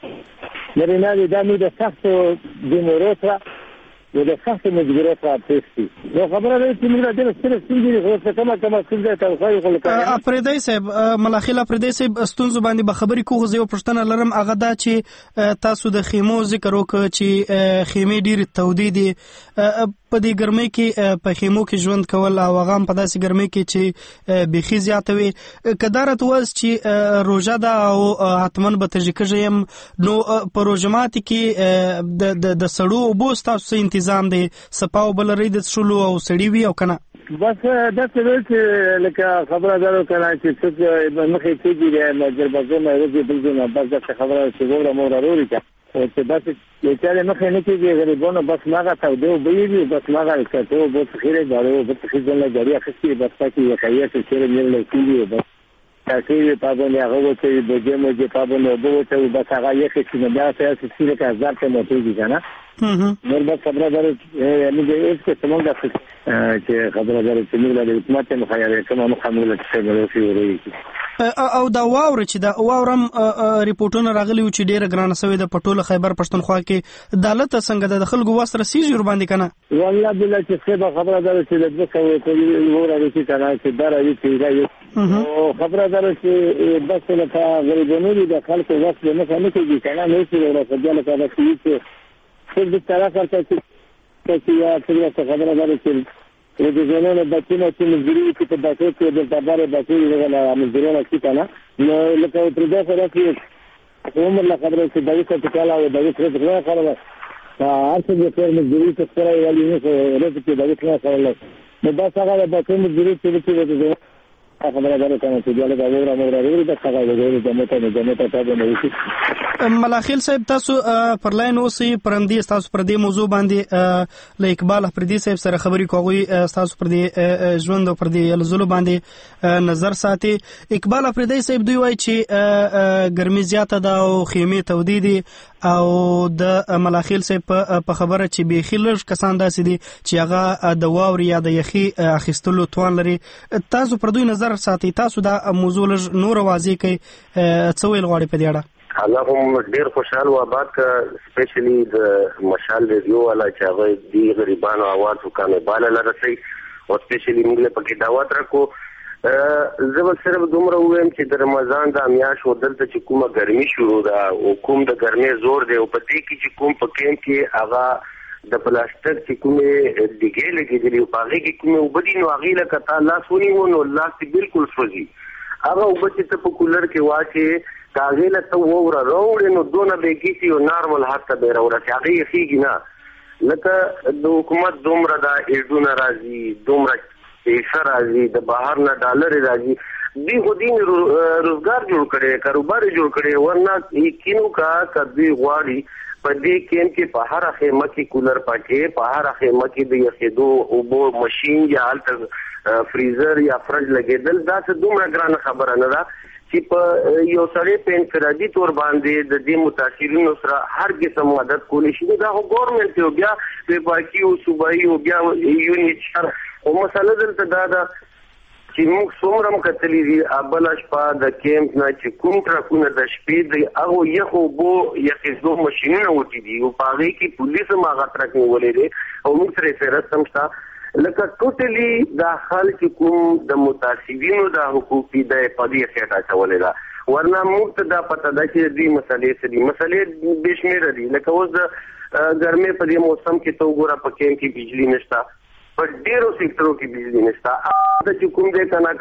چې مرینه دا موږ د سخت دیموروسا د سخت مجبورات راپېستي نو خبره ده چې موږ د سره څنګه خو څه کما څنګه توخای خو لکه اپریدی صاحب ملاخیل اپریدی صاحب ستونزو باندې به خبرې کوو. زه یو پښتنه لرم هغه دا چې تاسو د خیمو ذکر وکړ چې خیمې ډیر تودې دي په دې ګرمۍ کې په خیمو کې ژوند کول او هغه په داسې ګرمۍ کې چې بيخي زیاته وي کدارت وز چې روزه ده او حتمن به تجکجم نو په روزمات کې د سړو وبو تاسو تنظیم دی سپاو بلری د شلو او سړی وی او کنه بس دا څه چې لکه خبره درو کنه چې څه مخې کېږي د مجربازونه ورځي بلځونه بس دا خبره چې ګوره مور اوري کا او چې بس چې مخې نه کېږي غریبونو بس ماغه تاودو بيږي بس ماغه کته بس خیره دارو بس خیزنه جاری اخستي بس پاتې وکایې چې چیرې مل کېږي بس تاسو په باندې هغه چې د دې موږ په باندې وبوته بس هغه یې چې نه بیا څه چې کا هزار ته موټي کنه نور بس خبره درو یعنی د اوس کې څنګه چې خبره درو چې موږ د حکومت مخاله کومه مخامله چې څنګه وري او دا واور چې دا واورم ریپورتونه راغلي و چې ډیره ګرانه سوی د پټوله خیبر پښتونخوا کې عدالت څنګه د خلکو واسره سیزور باندې کنه والله بلا چې څه خبره درو چې د څه کوي وره چې کنه چې درې چې راځي او خبره درو چې بس له غریبانو د خلکو واسره نه کوي کنه نو چې ورته ځاله کوي خود به طرف چې یا څنګه خبره ده چې د ځانونو بچینو چې مزګری چې په داسې کې د تبارې بچی له مزګرونو کې کنه نو لکه تر دا سره چې عمر له خبره چې دغه څه کاله او دغه څه خبره خبره هر څه د خیر مزګری څخه سره وایي نو ورته چې دغه څه خبره نو دا څنګه د بچی مزګری چې خبره ده کنه چې دغه غوړه مورا د خبره د مته ته نه ملاخیل صاحب تاسو پر لاین اوسې پرندې تاسو پر دې موضوع باندې له اقبال افریدي صاحب سره خبرې کوي تاسو پر دې ژوند او پر دې لزلو باندې نظر ساتي اقبال افریدي صاحب دوی وایي چې ګرمي زیاته ده او خیمه تودې دي او د ملاخیل صاحب په خبره چې به خلج کسان داسې دي چې هغه د واور یا د یخي اخیستلو توان لري تاسو پر دوی نظر ساتي تاسو دا موضوع نور واضح کوي څه ویل غواړي په دې اړه الله هم ډیر خوشاله و آباد کا سپیشلی د مشال ریډیو والا چې هغه دی غریبانو आवाज وکانه بالا لرسي او سپیشلی موږ په کې دعوت راکو زه صرف دومره وایم چې د رمضان د میاشت ودلته چې کومه ګرمي شروع ده او کوم د ګرمي زور دی او په دې کې چې کوم په کېم کې هغه د پلاستیک چې کومه دیګې لګېدلې او هغه کې کومه وبدي نو هغه لکه تعالی سونی ونه الله چې بالکل سوځي هغه وبچ ته په کولر کې واچي کاغله ته وره روړ نو دونه به کیسي او نارمل حتی به راوړي هغه یې نه لکه د حکومت دومره دا ایډونه راځي دومره پیسې راځي د بهر نه ډالر راځي دی خو دین روزګار جوړ کړي کاروبار جوړ کړي ورنه یقینو کا کدی غواړي په دې کې په هر خیمه کې کولر پکې په هر خیمه کې د یخېدو او بو ماشين یا الټ فریزر یا فرج لګیدل دا څه دومره ګرانه خبره نه ده چې په یو سړی په انفرادي تور باندې د دې متاثرینو سره هر قسم مدد کولی شي دا هو ګورنمنت یو بیا په باقي او صوبایي او بیا یونیټ شر او مسله دلته دا چې موږ څومره کتلې دي ابل شپه د کیمپ نه چې کوم ټرکونه د شپې دی هغه یخو بو یخېدو ماشینونه وتی دي او په هغه کې پولیس ماغه ټرک نیولې دي او موږ سره سره سمستا لکه ټوټلی دا خلک کوم د متاثرینو د حقوقي د پدې خېټه چولې ده ورنه موږ ته دا پته ده چې دې مسلې بشمیره دي لکه اوس د ګرمۍ په دې موسم کې تو ګوره په کې بجلی نشته په ډیرو سېکټرو کې بجلی نشته د کوم دې کنه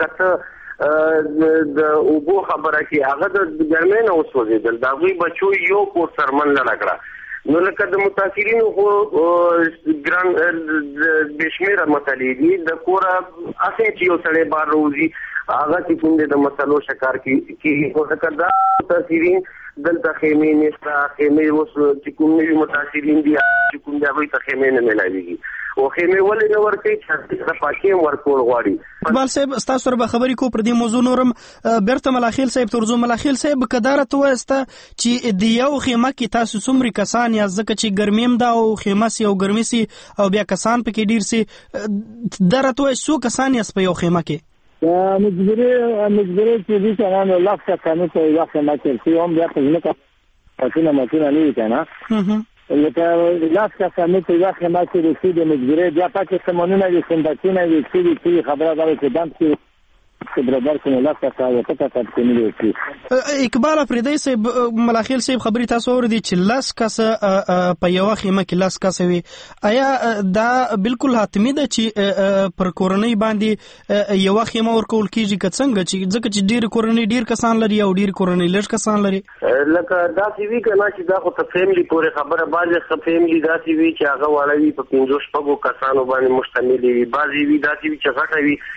کته د اوبو خبره کې هغه د ګرمۍ نه وسوځیدل دا غوي بچو یو کو سرمن لګړه نو لکه د متاثرینو خو ګران بشمیره مسلې دي د کورا اسې چې یو سړی بار روزي هغه چې کوم د مسلو شکار کې هو دا متاثرین دلته خیمه نشته خیمه اوس چې کوم نوی متاثرین دي چې کوم د هغوی ته خیمه نه ملایوي او خیمه ولې نه ورکوي چې د پاکیم ورکول غواړي اقبال صاحب ستاسو سره به خبرې کو پر دې موضوع نورم بیرته ملاخیل صاحب ترزو ملاخیل صاحب کدارت واسطه چې د یو خیمه کې تاسو څومره کسان یا ځکه چې ګرمیم دا او خیمه سي او ګرمي سي او بیا کسان پکې ډیر سي درته وای سو کسان یې په یو خیمه کې مجبوری چې دې څنګه لاس کانو ته یو خیمه کې هم بیا په نه کا ماشینه نه کنه لکه لاس کسانو ته یو خیمه کې د مجبوری بیا پاتې سمونونه دي څنګه چې خبره ده چې دم کې برابر کوم لاسه کا وکړه تاسو کې اقبال افریدی صاحب ملاخیل صاحب خبري تاسو اوردي چې لاس کس په یو خیمه کې لاس کس وي آیا دا بالکل حتمی ده چې پر کورنۍ باندې یو خیمه ورکول کیږي که څنګه چې ځکه چې ډیر کورنۍ ډیر کسان لري او ډیر کورنۍ لږ کسان لري لکه دا سی وی کنه چې دا خو ته فیملی پورې خبره باندې فیملی دا سی وی چې هغه والي په 500 شپږو کسانو باندې مشتمل وي بعضی وی دا سی وی چې غټه وي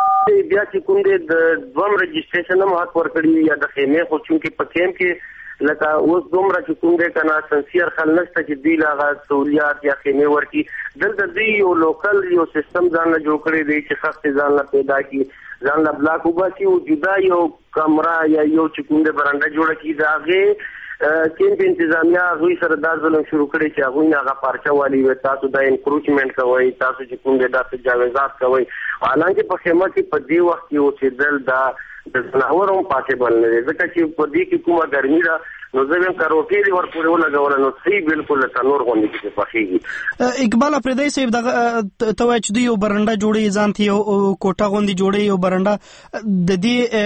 بیا چې کوم دې د دوم رجسټریشن هم حق ورکړي یا د خیمه خو چې په کیم کې لکه اوس دومره چې کوم دې کنه سنسیر خل نشته چې دی لاغه سہولیات یا خیمه ورکی دلته دی یو لوکل یو سیستم ځان نه جوړ کړی دی چې خاص ځان نه پیدا کی ځان لا بلاک وباسي او جدا یو کمره یا یو چې کوم دې برانډه جوړ کی داغه کین په انتظامیه غوي سره دا ظلم شروع کړي چې هغه نه هغه پارچا والی و تاسو د انکروچمنت کوي تاسو چې کوم د داسې جاوزات کوي حالانکه په خیمه کې په دی وخت یو چې دل دا د زناورم پاسبل نه ځکه چې په دې کې کومه ګرمي ده نو زمين کاروټي دی ورپورې ولګول نو صحیح بالکل تنور غونډې کې پخېږي اقبال افریدی صاحب د توچ دی یو برنده جوړي ځان ته یو کوټه غونډې جوړي یو برنده د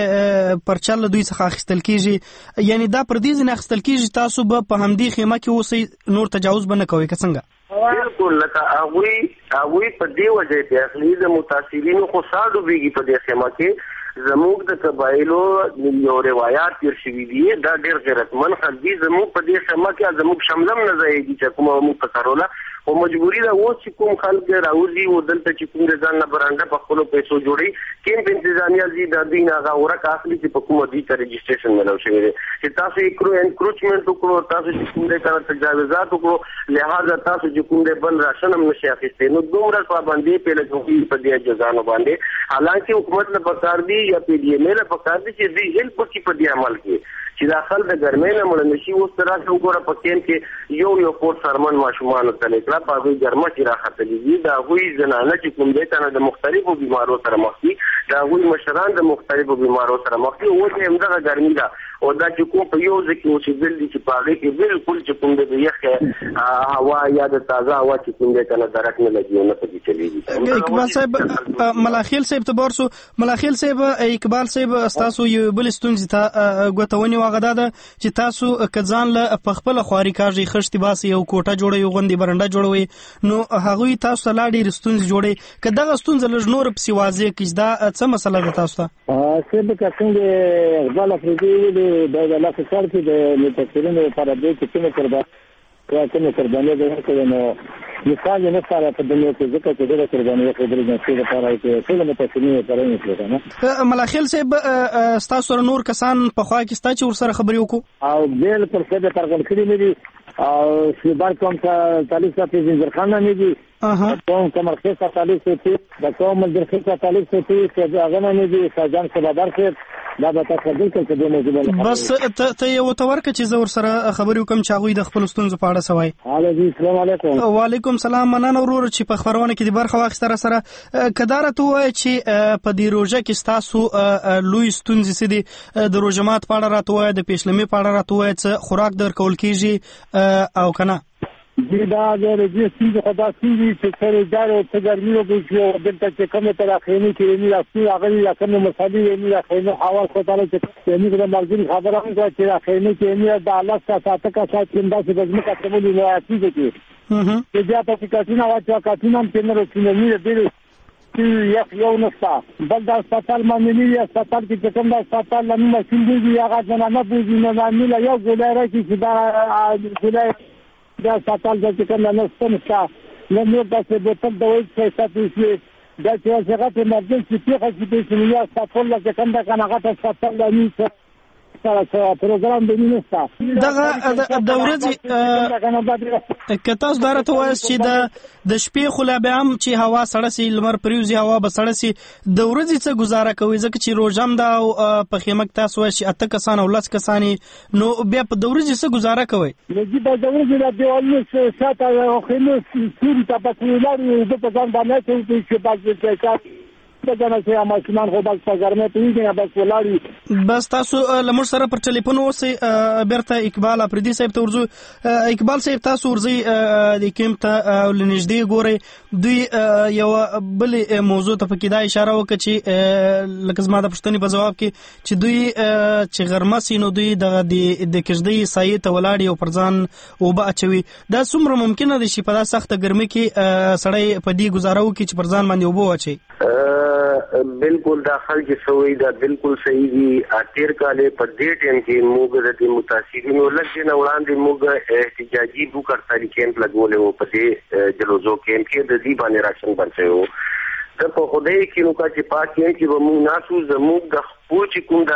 دې پرچل دوی څخه اخیستل کیږي یعنی دا پر دې ځنه اخیستل کیږي تاسو به په همدې خیمه کې اوسئ نور تجاوز بنه کوي که څنګه بالکل لکه هغه په دې وجه ته اخلي د متاثرینو خو ساده ویږي په دې خیمه کې زموږ د قبایلو یو روایت تیر شوی دی دا ډېر غیرتمن خلک دي زموږ په دې خیمه کې زموږ شملم نه ځایږي چې کومه موږ په کاروله او مجبوری دا و چې کوم خلک راوځي او دلته چې کوم ځان نه برانډه په خپل پیسو جوړي کیم په انتظامیه زی د دین هغه ورکه اخلي چې په کومه دي ته رجسټریشن ملو شوی دی چې تاسو انکروچمنت وکړو تاسو چې کوم دې کار تجاوزات وکړو لہذا تاسو چې کوم دې بل راشن هم نشي اخیستي نو دومره پابندي په لګوي په دې جزانو باندې حالانکه حکومت نه پکار دی یا په دې نه پکار دی چې دې هیلپ کې په دې عمل کې چې داخل د ګرمۍ نه مړ نشي اوس تر راځي وګوره په کین کې یو پورت سرمن ماشومان ته لیکلا په دې ګرمه چې راخته دي دا غوي زنانه چې کوم دې کنه د مختلفو بیمارو سره مخ دي دا غوي مشران د مختلفو بیمارو سره مخ دي او دې همدغه ګرمي ده او دا چې کوم په یو ځکه او چې دل دي چې په هغه کې بالکل چې کوم دې یخ هوا یا د تازه هوا چې کوم دې کنه درک نه لګي نه پدې چلیږي اقبال صاحب ملاخیل صاحب ته برسو ملاخیل صاحب اقبال صاحب تاسو یو بل ستونزې ته غوتونی واغدا ده چې تاسو کځان له خپل خواري کاږي خشتي باسي یو کوټه جوړي غوندي برنده جوړوي نو هغه تاسو لاړي رستونز جوړي کله غستونز لږ نور په سیوازه کې دا څه مسله ده تاسو ته څه څنګه اقبال افریدی د لاس کار کې د متفکرینو لپاره د کومه قرباني ده کړو نو مثال نه سره په دنیا کې ځکه چې د قرباني خبرې نه څه لپاره کې ټول متفکرین لپاره نه کړو نه ملاخیل صاحب تاسو نور کسان په خوا کې ستاسو ور سره خبرې وکړو او بیل پر څه د ترګل کړی نه دي او سیبار کوم تعلیق ته زنجرخان نه دي کوم مرکز ته تعلیق ته د کوم مدرسې ته تعلیق ته چې هغه نه دي ساجان سبادر کې دا به تاسو دلته د موضوع بس ته یو تورک چې زور سره خبرې وکم چې هغه د خپل ستونزو په اړه سوای السلام علیکم وعلیکم السلام مننه ورور چې په خبرونه کې د برخه واخیستره سره کدارته وای چې په دې روزه کې تاسو لوی ستونزې سدي د روزمات په اړه راته وای د پېشلمي په اړه راته وای چې خوراک درکول کیږي او کنه دا د رجسټري خدا سي چې سره دارو ته ګرمي وګورئ دلته چې کومه طرفینه کې نه راځي هغه یا کومه مصالحې نه راځي هوا خدای چې نه د مرګ خبره هم چې راځي کې نه د الله ستاسو کا سات کنده چې د ځمکه ته مولي نه راځي چې بیا په کاتینه واچا کاتینه هم چې نه راځي نه دی یو نستا بل دا سپټال باندې یا سپټال کې کوم دا سپټال لمه ماشين دی هغه نه بوزي نه نه یو ګولای راځي چې دا ګولای دا ساتل د څنګه نه ستنستا نو تاسو به تل دوی چې تاسو دا چې هغه په مرګ کې چې چې یا ساتل د څنګه کنه هغه ساتل نه سره پروګرام دی نستا دغه د ورځې کتاس دارته وایي چې د شپې خو لا به هم چې هوا سړه سي لمر پریوزي هوا به سړه سي د ورځې څه گزاره کوي ځکه چې روزم دا په خیمه کې تاسو وایي چې اته کسان او لس کسان نو بیا په د ورځې څه گزاره کوي لږی په د ورځې د دیوالونو ساته خو خیمه سوري ته په لاري د په ځان باندې چې باز کې ته کنه چې ماشومان خو بس په ګرمه پیږي نه بس ولاړی. بس تاسو لمر سره پر ټلیفون اوسئ بیرته اقبال افریدي صاحب ته ورځو. اقبال صاحب تاسو ورځي د کیمپ ته لنږدې ګورئ. دوی یو بل موضوع ته پکې دا اشاره وکړه چې لکه زما د پوښتنې په جواب کې چې دوی چې غرمه سي نو دوی د کږدۍ سایې ته ولاړ او پر ځان اوبه اچوي. دا څومره ممکنه ده چې په دا سخته ګرمۍ کې سړی په دې ګزاره وکړي چې پر ځان باندې اوبه واچوي؟ بالکل دا خلک سوي دا بالکل صحیح دي. تیر کاله په دې ټیم کې موږ د متاثرینو لږ نه وړاندې موږ احتجاجي بوکر کیمپ لګولې وو په دې جلوزو کیمپ کې د دې باندې راشن بنځو. ته په خوده کې نو چې پاکین کې به موږ ناسو زموږ د خپل چې کوم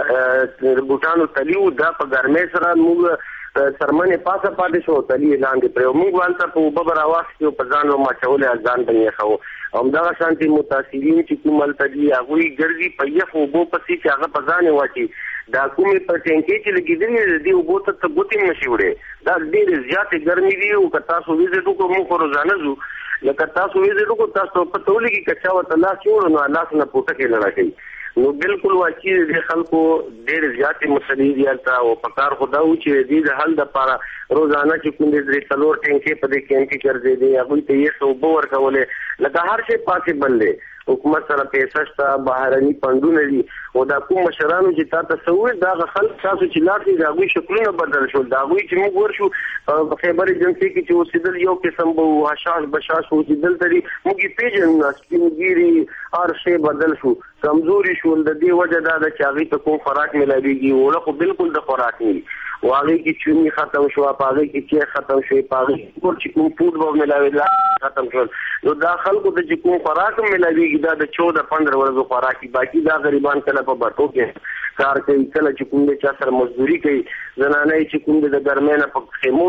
د بوټانو تلیو دا په ګرمۍ سره موږ سرمنه پاسه پاتې شو تلی لاندې پر موږ والته په وببر اواز کې په ځان ما چولې ځان بنې خو هم دا شانتي متاثرین چې کومل تلی هغه ګرځي په یخ وبو پسې چې هغه په ځان واچي دا کومې په ټینګې چې لګیدلې دي وبو ته ګوتې نشي وړي. دا ډېر زیاتې ګرمي دي او که تاسو ویزټ وکړو موږ روزانه زو لکه تاسو ویزټ وکړو تاسو په تولې کې کچا وته لا شو نو الله څخه پټه کې لړا کوي. نو بالکل واقعي د خلکو ډېر زیاتې مسلې دي البته او پکار خدا و چې دې د حل د لپاره روزانه چې کوم دې څلور ټینګې په دې کېمپ کې ګرځي دي هغه ته یې سو بور کولې لکه هر شي پاتې بلې حکومت سره پیسې شته بهرني فندونه دي او دا کوم مشرانو چې تاسو سوي دا خلک تاسو چې لاړ دي هغه شکلونه بدل شول دا وی چې موږ ورشو په خیبر ایجنسی کې چې وسیدل یو قسم بو حشاش بشاش وسیدل تري موږ پیژن سپینګيري هر شی بدل شو کمزوري شول د دې وجه دا چې هغه ته کوم خوراک ملایويږي او خو بالکل د خوراک نه واغې کې چونی ختم شو پاغې کې چې ختم شوی پاغې کور چې کوم فوډ به ملاوي ختم شول. نو دا خلکو د چې کوم خوراک ملاويږي دا د 14-15 ورځې خوراکي باقي دا غریبان کله په بټو کې کار کوي کله چې کوم د چا سره مزدوري کوي زنانه چې کوم د ګرمۍ نه په خیمو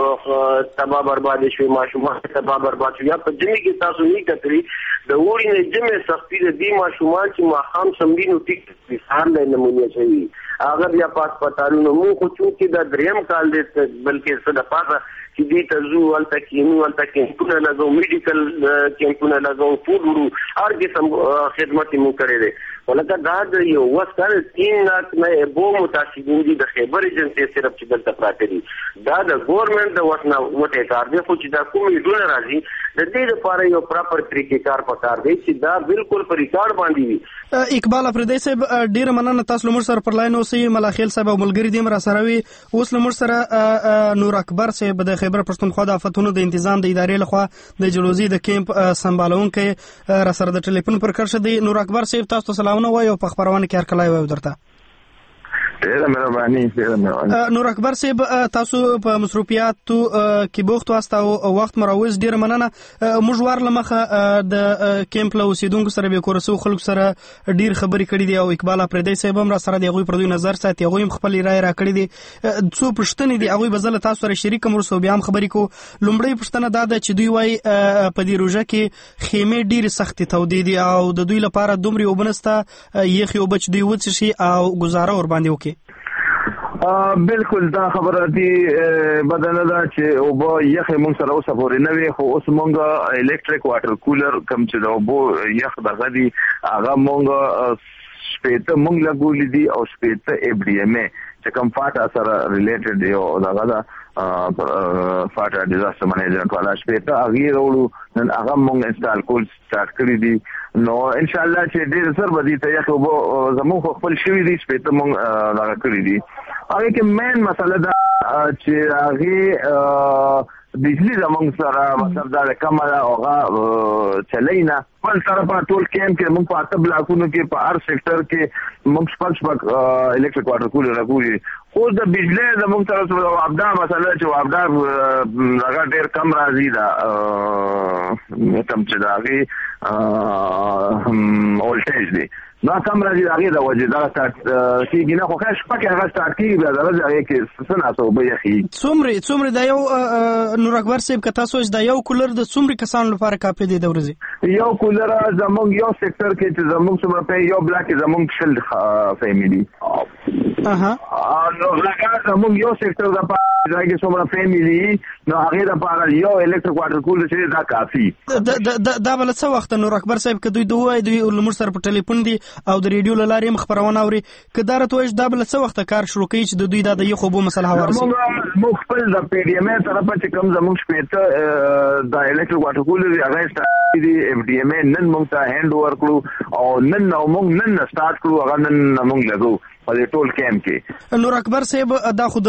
کې تباہ برباد شوی ماشومان تباہ برباد شوی یا په جمی کې تاسو نه کتري د وړي نه جمع سختي د دې ماشومان چې ماخام سمبینو ټیک مثال نه نمونه شي هغه بیا پاسپټالونو مو خو چې دا دریم کال دې بلکې څه د پاسه چې دې تزو ولته کې نو ولته کې ټول لګو میډیکل کیمپونه لګو فوډ ورو هر قسم خدمت مو کړې ده ولکه دا د یو وسکر 3 لاک نه بو متاثرین دي د خیبر ایجنسی صرف چې دلته پراته دي دا د ګورنمنت د وسنه وټه کار دی خو چې دا کومې ډول راځي د دې لپاره یو پراپر طریقې کار پکار دی چې دا بالکل په ریکارډ باندې وي. اقبال افریدي صاحب ډیر مننه تاسو لمر سره پر لاین اوسئ ملاخیل صاحب او ملګری دې مرا سره وي اوس لمر سره نور اکبر صاحب د خیبر پښتونخوا د آفتونو د تنظیم د ادارې لخوا د جلوزي د کیمپ سمبالونکو را سره د ټلیفون پر کرشه دی. نور اکبر صاحب تاسو سلامونه وایو په خبرونه کې هر کله وایو درته ډیره مهرباني. نور اکبر صاحب تاسو په مصروفیاتو کې بوخت واسطه او وخت مراوز ډیره مننه. موږ ورلمخه د کیمپ له اوسیدونکو سره به کورسو خلکو سره ډیر خبرې کړې دي او اقبال افریدي صاحب هم را سره دی غوي پر دوی نظر ساتي غوي خپل رائے را کړې دي څو پښتنې دي غوي بزله تاسو سره شریک مرسو بیا هم خبرې کو. لومړی پښتنه دا ده چې دوی وای په دې روزه کې خیمه ډیر سختي تودې دي او د دوی لپاره دومره وبنسته یخي وبچ دوی وڅ شي او گزاره ور باندې وکي. بالکل دا خبره دي بدنه دا چې او به یخه مونږ سره اوسه پورې نه وي خو اوس مونږ الکتریک واټر کولر کم چې دا وبو یخ دغه دي هغه مونږ سپېته مونږ لګولې دي او سپېته FDMA چې کوم فاټا سره ریلیټډ دی او دغه دا فاټا ډیزاستر منیجمنت والا سپېته هغه وروړو نن هغه مونږ انسټال کول سٹارټ کړی دي نو ان شاء الله چې ډیر سر بدی ته یو به زموږ خپل شوی دي سپېته مونږ دغه کړی دي. هغه کې مین مسله دا چې هغه بجلی زمونږ سره مطلب دا کمه هغه چلینا بل طرفه ټول کیمپ کې موږ په 8 بلاکونو کې په هر سېکټر کې موږ شپږ الکتریک واټر کولر راغوري خو د بجلی زمونږ سره ابدا مسله چې ابدا هغه ډیر کم راځي دا کم چې دا ولټیج دی دا کم راځي هغه د وجه دا سٹارټ کیږي نه خو ښه پکې هغه سٹارټ کیږي دا هغه کې سناسو به یخي څومره دا یو نور اکبر صاحب کته سوچ دا یو کولر د څومره کسانو لپاره کافي دی د ورځې یو کولر زمونږ یو سېکټر کې چې زمونږ څومره په یو بلاک کې زمونږ شل فیملی نو هغه زمونږ یو سېکټر د ځای کې څومره فیملی نو هغه لپاره یو الکتریک واټر کولر چې دا کافي. دا بل څه وخت نور اکبر صاحب که دوی دوی لمر سره په ټلیفون دي او د ریډیو له لارې خبرونه اوري که دا راته وایي دا بل څه وخت کار شروع کوي چې دوی دا د یو خوبو مسله هوارسي. موږ خپل د پی ډی ام ای طرفه چې کوم زموږ شپېته د الکتریک واټر کولر هغه سټارټ دي اف ډی ام ای نن موږ ته هند اوور کړو او نن سٹارټ کړو هغه نن موږ لګو په ټول کیمپ کې. نور اکبر صاحب دا خو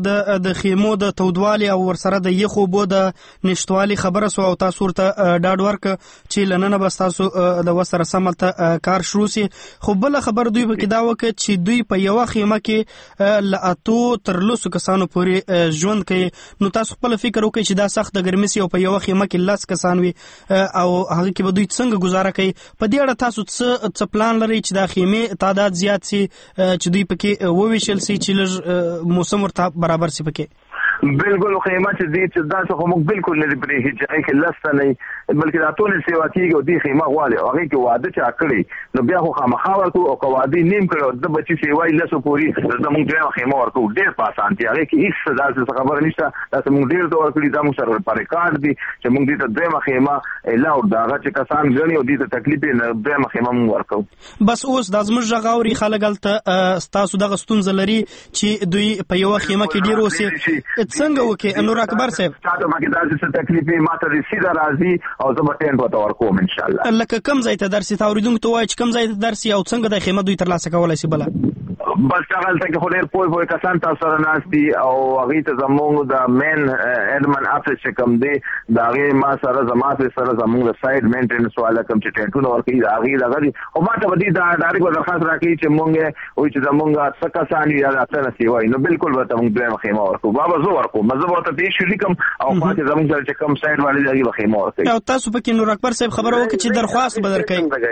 د خیمو د تودوالي او ورسره د یخو بو د نشټوالي خبره سو او تاسو ته ډاډ ورک چې لننه بس تاسو د وسره سمته کار شروع سي. خو بل خبر دوی به کې دا وکړي چې دوی په یو خیمه کې لاتو تر لسو کسانو پورې ژوند کوي. نو تاسو خپل فکر وکړئ چې دا سخت د ګرمۍ او په یو خیمه کې لس کسان وي او هغه کې به دوی څنګه گزاره کوي. په دې اړه تاسو څه پلان لرئ چې د خیمې تعداد زیات سي چې دوی پکې وویشل سي چې لږ موسم ورته برابر سي پکې؟ بالکل خیمه چې دې چې دا څه موږ بالکل نه پرې هیڅ کې لسته نه بلکې دا ټول سیوا کیږي او دې خیمه غواړي او هغه کې واده چا کړی نو بیا خو خامخا ورکو او کوادي نیم کړو د بچي سیوای لسو پوری زموږ ډېر خیمه ورکو ډېر پاسانتي هغه کې هیڅ داسې خبره نشته دا موږ ډېر ته ورکړي دا موږ سره پر ریکارډ دي چې موږ دې ته دغه خیمه الاو دا چې کسان غني او دې ته تکلیف نه دغه خیمه موږ ورکو. بس اوس د زموږ غاوري خلک الته تاسو دغه ستونزه لري چې دوی په یو خیمه کې ډیر اوسي څنګه وکي نور اکبر صاحب؟ تاسو ما کې داسې تکلیفې ماته رسیدا راځي او زه به ټینټ وته ورکوم ان شاء الله. لکه کم ځای ته درسي تاوریدونکو ته وایي چې کم ځای ته درسي او څنګه د خیمه دوی ترلاسه کولای شي؟ بل بس هغه ته کې خو ډېر پوي کسان تاسو سره ناشتي او هغه ته زموږ د مین اډمن افیس چې کوم دی دا هغه ما سره زموږ د سایډ مینټیننس والا کوم چې ټینټونه ورکړي دا هغه دغه او ما ته ودی دا ډایرکټ درخواست راکړي چې مونږ وایي چې زموږ څه کسان یا څه نسی وایي نو بالکل به موږ دوه خیمه ورکو بابا زه ورکو مزه ورته دې شو لیکم او پاتې زموږ سره چې کوم سایډ والي دغه خیمه ورکړي. او تاسو پکې نور اکبر صاحب خبر وکړي چې درخواست بدر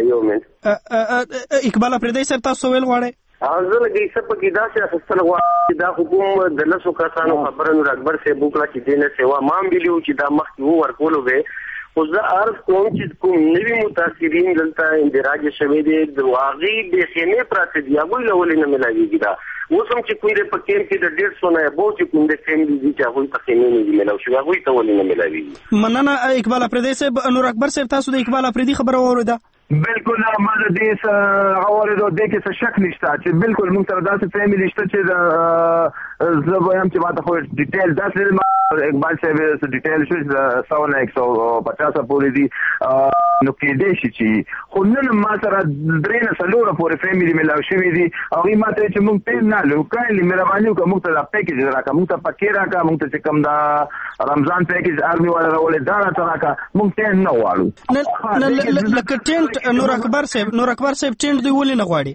کوي اقبال افریدی صاحب تاسو ویل غواړئ؟ زه لګي څه پکې دا چې اصل غواړي دا حکومت د لسو کسانو خبره نور اکبر صاحب وکړه چې دینه سیوا مام ویلو چې دا مخکې وو ورکولو به خو زه عرض کوم چې کوم نوي متاثرین دلته اندراج شوي دي د واغي د خیمه پراته دی هغه لولې نه ملایږي دا اوس هم چې کوی د پکېم کې د 150 نه بو چې کوم د فیملی دي چې هغه ته خیمه نه ملاوي شو هغه ته ولې نه ملاوي. مننه اقبال افریدی صاحب. نور اکبر صاحب تاسو د اقبال افریدی خبره واوریده؟ بالکل ما د دې غوړې د کې څه شک نشته چې بالکل موږ سره داسې فیملی شته چې زه وایم چې ما ته خو ډیټیل داسې اقبال صاحب ډیټیل شو 150 پورې دي نو کې دې شي چې خو نن ما سره درې نه څلور پورې فیملی ملاوي شوي دي او ما ته چې موږ ته نه لو کایلی مهرباني وکړه موږ ته دا پیکیج راکړه موږ ته پکې راکړه موږ ته چې کوم دا رمضان پیکیج آرمي والا راولې دا راکړه موږ ته نه واړو لکه ټینټ. نور اکبر صاحب ټینټ دوی ولې نه غواړي؟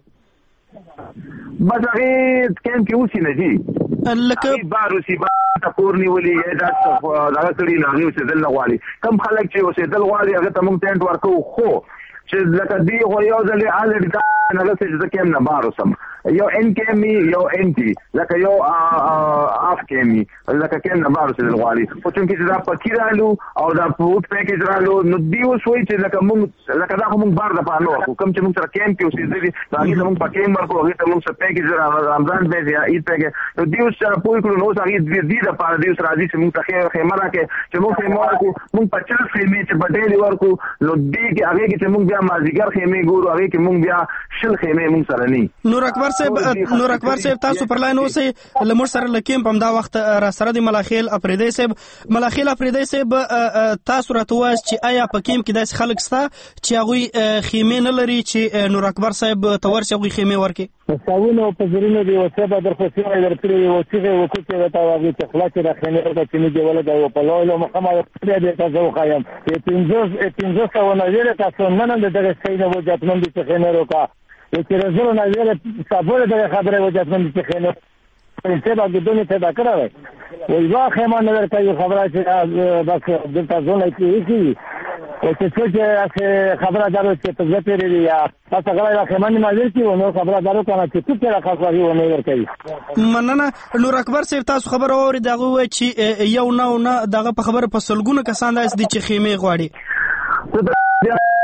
بس هغه کیمپ کې اوسې نه دي لکه باروسی تا کور نیولې دا هغه کړي نه اوسې دل نه غواړي کم خلک چې اوسې دل غواړي هغه ته موږ ټینټ ورکو خو چې لکه دی خو یو ځل الریډي دا نه چې د کیم نه بارو سم یو ان کیمی یو ان ټي لکه یو اف کیمی لکه کیم نه بارو چې غواړي خو چې دا پکې رالو او دا فود پیکیج رالو نو دی اوس وایي چې لکه موږ لکه دا خو موږ بار د پانو کوم چې موږ سره کیم کې اوسې دي دا هغه موږ پکې مرکو هغه ته موږ سره پیکیج رمضان به یا ایت پیکیج نو دی اوس سره پوي کړو نو هغه دې د پاره دی اوس راځي چې موږ ته خیمه راکې چې موږ خیمه ورکو موږ 50 خیمه چې بدل ورکو نو دی کې هغه کې چې موږ بیا مازیګر خیمه ګورو هغه کې موږ بیا شل خیمه موږ سره نه. نور اکبر صاحب تاسو پر لاین اوسئ لمر سره لکیم په دا وخت را سره د ملاخیل افریدی صاحب تاسو راته وایي چې آیا په کیم کې داسې خلک شته چې هغه خیمه نه لري چې نور اکبر صاحب تورسي هغه خیمه ورکي؟ مساوونه په زرینو دی او څه به درخواستونه درکړي او چې وکړي وتا واغې چې خلاص را خنه ورته چې نه دی ولدا او په لوی مخامه دې تاسو خایم پینځه او نظر تاسو نن دغه سیده وجاتمن دي چې خنه وکړه چې رسول نظر صبر د خبره وجاتمن دي چې خنه په سبا د دنیا ته دا کړو وي واخه ما نظر کوي خبره چې بس دلته ځونه کې او چې خبره دارو چې ته زه پیری یا تاسو غواړئ راخه باندې نظر کې ونه خبره دارو کنه چې څه راخواږي ونه ورکوي. مننه نور اکبر صاحب تاسو خبر اوري دغه وای چې یو نه دغه په خبره په سلګونه کسان داس دي چې خیمه غواړي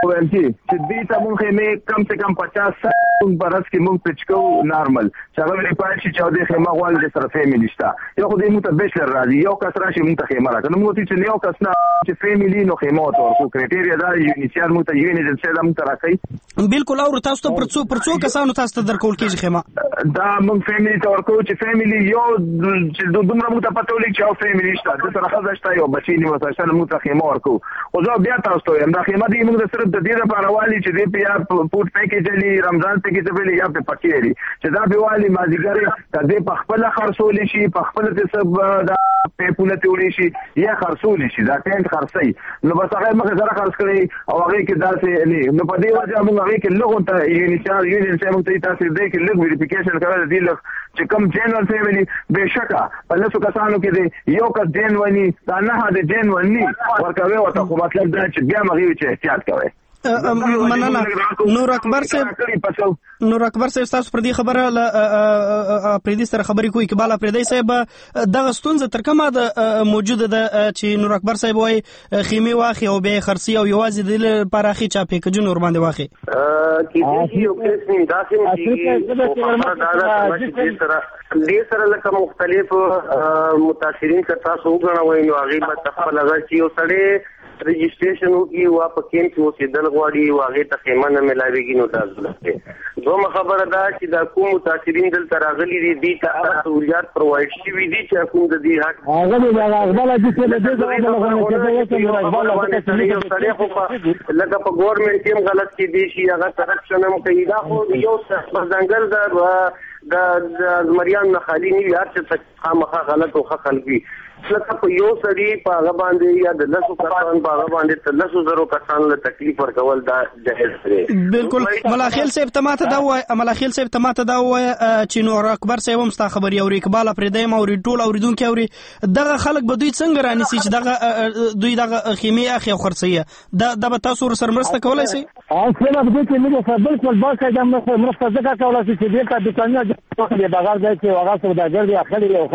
ویم چې دې ته مونږ یې کم سے کم 50 برس کې مونږ پچکو نارمل چې هغه لري پاتې چې د خیمه غوال د سره فیملی شته یو خو دې مو ته بیشلر راځي یو کس راشي مونږ ته خیمه راځي نو مونږ چې یو کس نه چې فیملی نو خیمه ورکو کرایټیریا دا یونیسیار مو ته یونیټ چې دا مونږ ته راځي بالکل او تاسو ته پرڅو کسانو تاسو ته درکول کېږي خیمه دا مونږ فیملی ته ورکو چې فیملی یو چې دومره مونږ ته پته ولګي چې او فیملی شته د سره خزه شته یو بچی نیو تاسو مونږ ته خیمه ورکو او زه بیا تاسو ته یم دا خیمه دې مونږ صرف د دې لپاره والی چې دې په فوډ پیکیج لري رمضان پیکیج لري یا په پکې لري چې دا به والی مازیګر ته دې په خپل خرڅول شي په خپل حساب دا په پوله تولي شي یا خرڅول شي دا ټینټ خرڅي نو بس هغه مخه سره خرڅ کړي او هغه کې داسې نو په دې وجه موږ هغه کې لغون ته یونیسیار موږ ته تاسو دې کې لږ ویریفیکیشن کړل دي لږ چې کوم جنرال فیملی بهشکه په لاسو کسانو کې دي یو کس جن ونی دا نه د جن ونی ورکوي او ته خو مطلب دا چې بیا مغوي چې احتیاط کوي مننه نور اکبر صاحب تاسو پر دې خبره پردي سره خبرې کوي اقبال پردي صاحب دغه ستونزه تر کومه د موجوده ده چې نور اکبر صاحب وایي خیمه واخی او به خرسي او یوازې د پراخي چا پیکجون ور باندې واخی کیږي یو قسم داسې دې سره لکه مختلف متاثرین که تاسو وګڼئ نو هغه به تخفل لږ چې یو سړی رجسٹریشن ہوگی وہ پکین کی وہ سیدل غواړي واغې ته خیمه نه ملاويږي نو دا ځل دوه خبره ده چې دا کوم متاثرین دل تراغلي دي ته هغه سہولیات پرووایډ شي دي چې کوم د دې حق هغه د اقبال د څه د دې لکه په ګورنمنت کې غلط کې دي شي هغه کرپشن هم کوي دا خو یو څه ځنګل د مریان نه خالی نه یار چې خامخا غلط او خلګي لکه په یو سړي په هغه باندې یا د لسو کسان په هغه باندې د لسو زرو کسان له تکلیف ورکول دا جایز دی بالکل ملاخیل صاحب تماته دا وای چې نور اکبر صاحب هم ستا خبري او اقبال پردی ما او ټول اوریدونکو اوري دغه خلک به دوی څنګه رانیسي چې دغه دوی دغه خیمه اخی او خرڅیه دا به تاسو سره مرسته کولای شي او څنګه به دې موږ بالکل باکه د مرسته ځکه کولای شي چې دې ته د ثانیه د بغیر ځای کې هغه څه د ګرځي اخلي او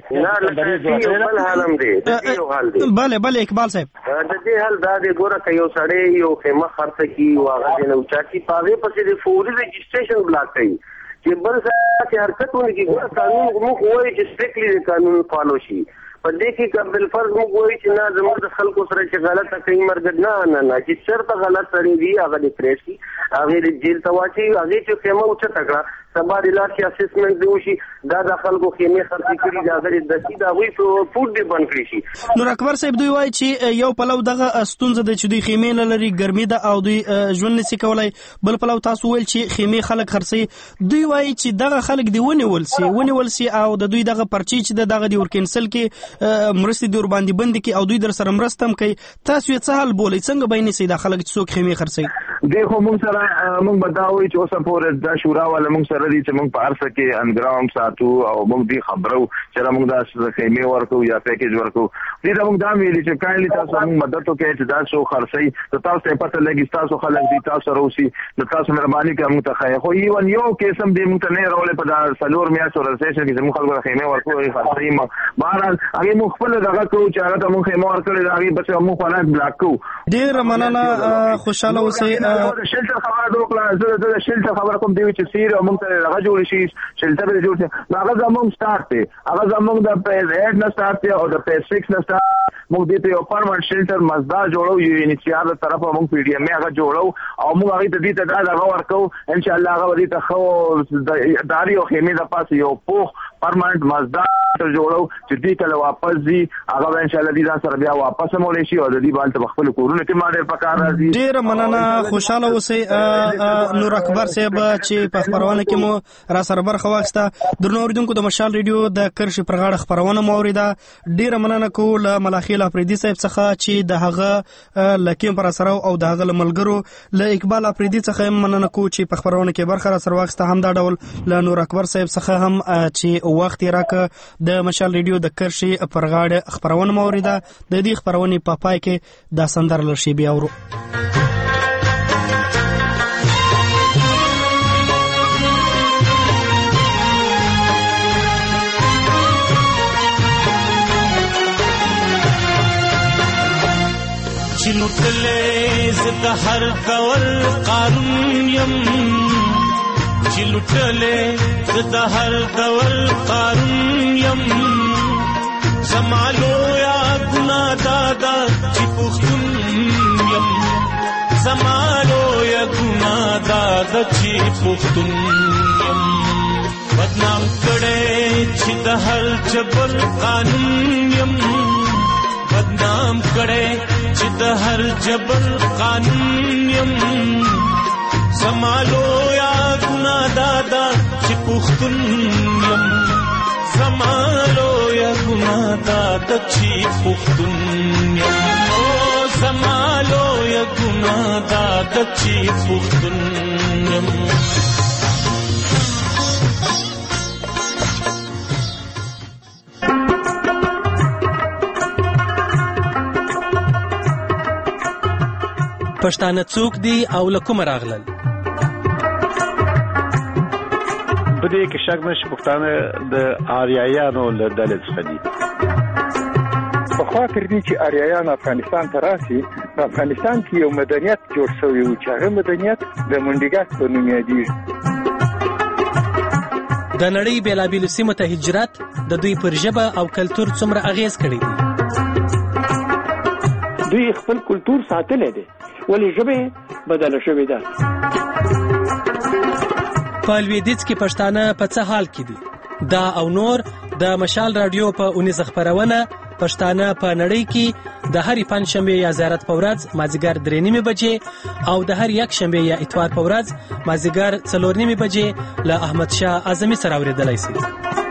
خرڅوي بل حالم دی یو حال دی بله اقبال صاحب د دې حال دا دی ګوره که یو سړی یو خیمه خرڅ کی او هغه نه اوچاتی پاغه پسې د فوري رجسټریشن بلاک کوي چې بل څه چې حرکتونه کې ګوره قانون موږ وایي چې سټریکټلی قانون فالو شي په دې کې قبل فرض موږ وایي چې نه زموږ د خلکو سره چې غلطه کوي مرګ نه چې چرته غلط سړی دی هغه د پریشي هغه د جیل ته واچي هغه چې خیمه اوچته کړه سبا د لاټي اسسمنت دی وشي دا د خلکو خیمه خرڅ کړي دا غیر د سید هغه فوډ دی بند کړی شي نور اکبر صاحب دوی وایي چې یو پلو دغه ستونزه د چې دوی خیمه لري ګرمي ده او دوی ژوند نسی کولای بل پلو تاسو ویل چې خیمه خلک خرڅي دوی وایي چې دغه خلک دی ونیول سي او د دوی دغه پرچی چې دغه دی ور کینسل کې مرستې دی ور باندې بند کې او دوی در سره مرستم کوي تاسو یې څه حل بولئ څنګه به نه سي د خلک څوک خیمه خرڅي دیکھو موږ سره موږ بداوي چې اوسه پورې د شورا ولا موږ سره دي چې موږ په ارسه کې انګراوند ساتو او موږ دې خبرو چې موږ د خیمه ورکو یا پیکیج ورکو دې موږ دا ویلي چې کایلی تاسو موږ مدد وکړي چې دا شو خرڅي ته تاسو ته پته لګي تاسو خلک دي تاسو روسي د تاسو مهرباني کوم ته خای خو ایون یو کیسم دې موږ ته نه رولې په دا سلور میا سورسیشن کې موږ خلک خیمه ورکو یې خرڅي ما بهرحال هغه موږ خپل دغه کو چې هغه موږ خیمه ورکړي دا هغه بچو موږ خلک بلاک کو ډیر مننه خوشاله اوسئ شلټر خبره دوکړه زه د شلټر خبره کوم دی چې سیر او موږ ته هغه جوړ شي شلټر به جوړ شي هغه زموږ سٹارټ دی هغه زموږ د پیز 8 نه سٹارټ دی او د پیز 6 نه سٹارټ موږ دې ته یو پرمنټ شلټر مزدا جوړو یو انیشیال طرفه موږ پی ډی ایم هغه جوړو او موږ هغه ته دې ته دا ورکو ان شاء الله هغه دې ته خو داري او خیمه د پاس یو پوخ پرمنټ مزدا جوړو چې دې کله واپس دي هغه ان شاء الله دې سره بیا واپس مولې شي او دې بالته خپل کورونه کې ماډل پکار راځي ډیر مننه خوشاله اوسئ نور اکبر صاحب چې په خبرونه کې مو را سره برخه واخیسته درنو اوریدونکو د مشال ریډیو د کرشي پرغاړه خبرونه مو اوریده ډیره مننه کوم ملاخیل افریدي صاحب څخه چې د هغه لکیم پر سره او د هغه ملګرو له اقبال افریدي څخه مننه کوم چې په خبرونه کې برخه را سره واخیسته هم دا ډول له نور اکبر صاحب څخه هم چې وخت راکړه د مشال ریډیو د کرشي پرغاړه خبرونه مو اوریده د دې خبرونه په پای کې د سندر لشي بیا ورو چې لوټلې زه د هر ډول قانون یم چې لوټلې زه د هر ډول قانون یم زما لویه ګناه دا چې پښتون یم زما لویه ګناه دا چې پښتون یم بدنام کړی چې د هر جبر قانون یم بدنام کړی چې د هر جبر قانون یم زما لویه ګناه دا چې پښتون یم زما لویه ګناه دا چې پښتون یم زما لویه ګناه دا چې پښتون یم پښتانه څوک دي او له کومه راغلل؟ په دې کې شک نشته پښتانه د آریایانو له ډلې څخه دي. پخوا تر دې چې آریایان افغانستان ته راشي په افغانستان کې یو مدنیت جوړ شوی و چې هغه مدنیت د منډیګاس په نوم یادېږي. د نړۍ بېلابېلو سیمو ته هجرت د دوی پر ژبه او کلتور څومره اغېز کړی دی؟ دوی خپل کلتور ساتلی دی ولې ژبه بدله شوې ده. په لویدیځ کې پښتانه په څه حال کې دي؟ دا او نور د مشال رادیو په اونیزه خپرونه پښتانه په نړۍ کې د هرې پنجشنبې یا زیارت په ورځ مازدیګر 3:30 بجې او د هر یک شنبې یا اتوار په ورځ مازدیګر 4:30 بجې له احمد شاه اعظمي سره اورېدلی شي.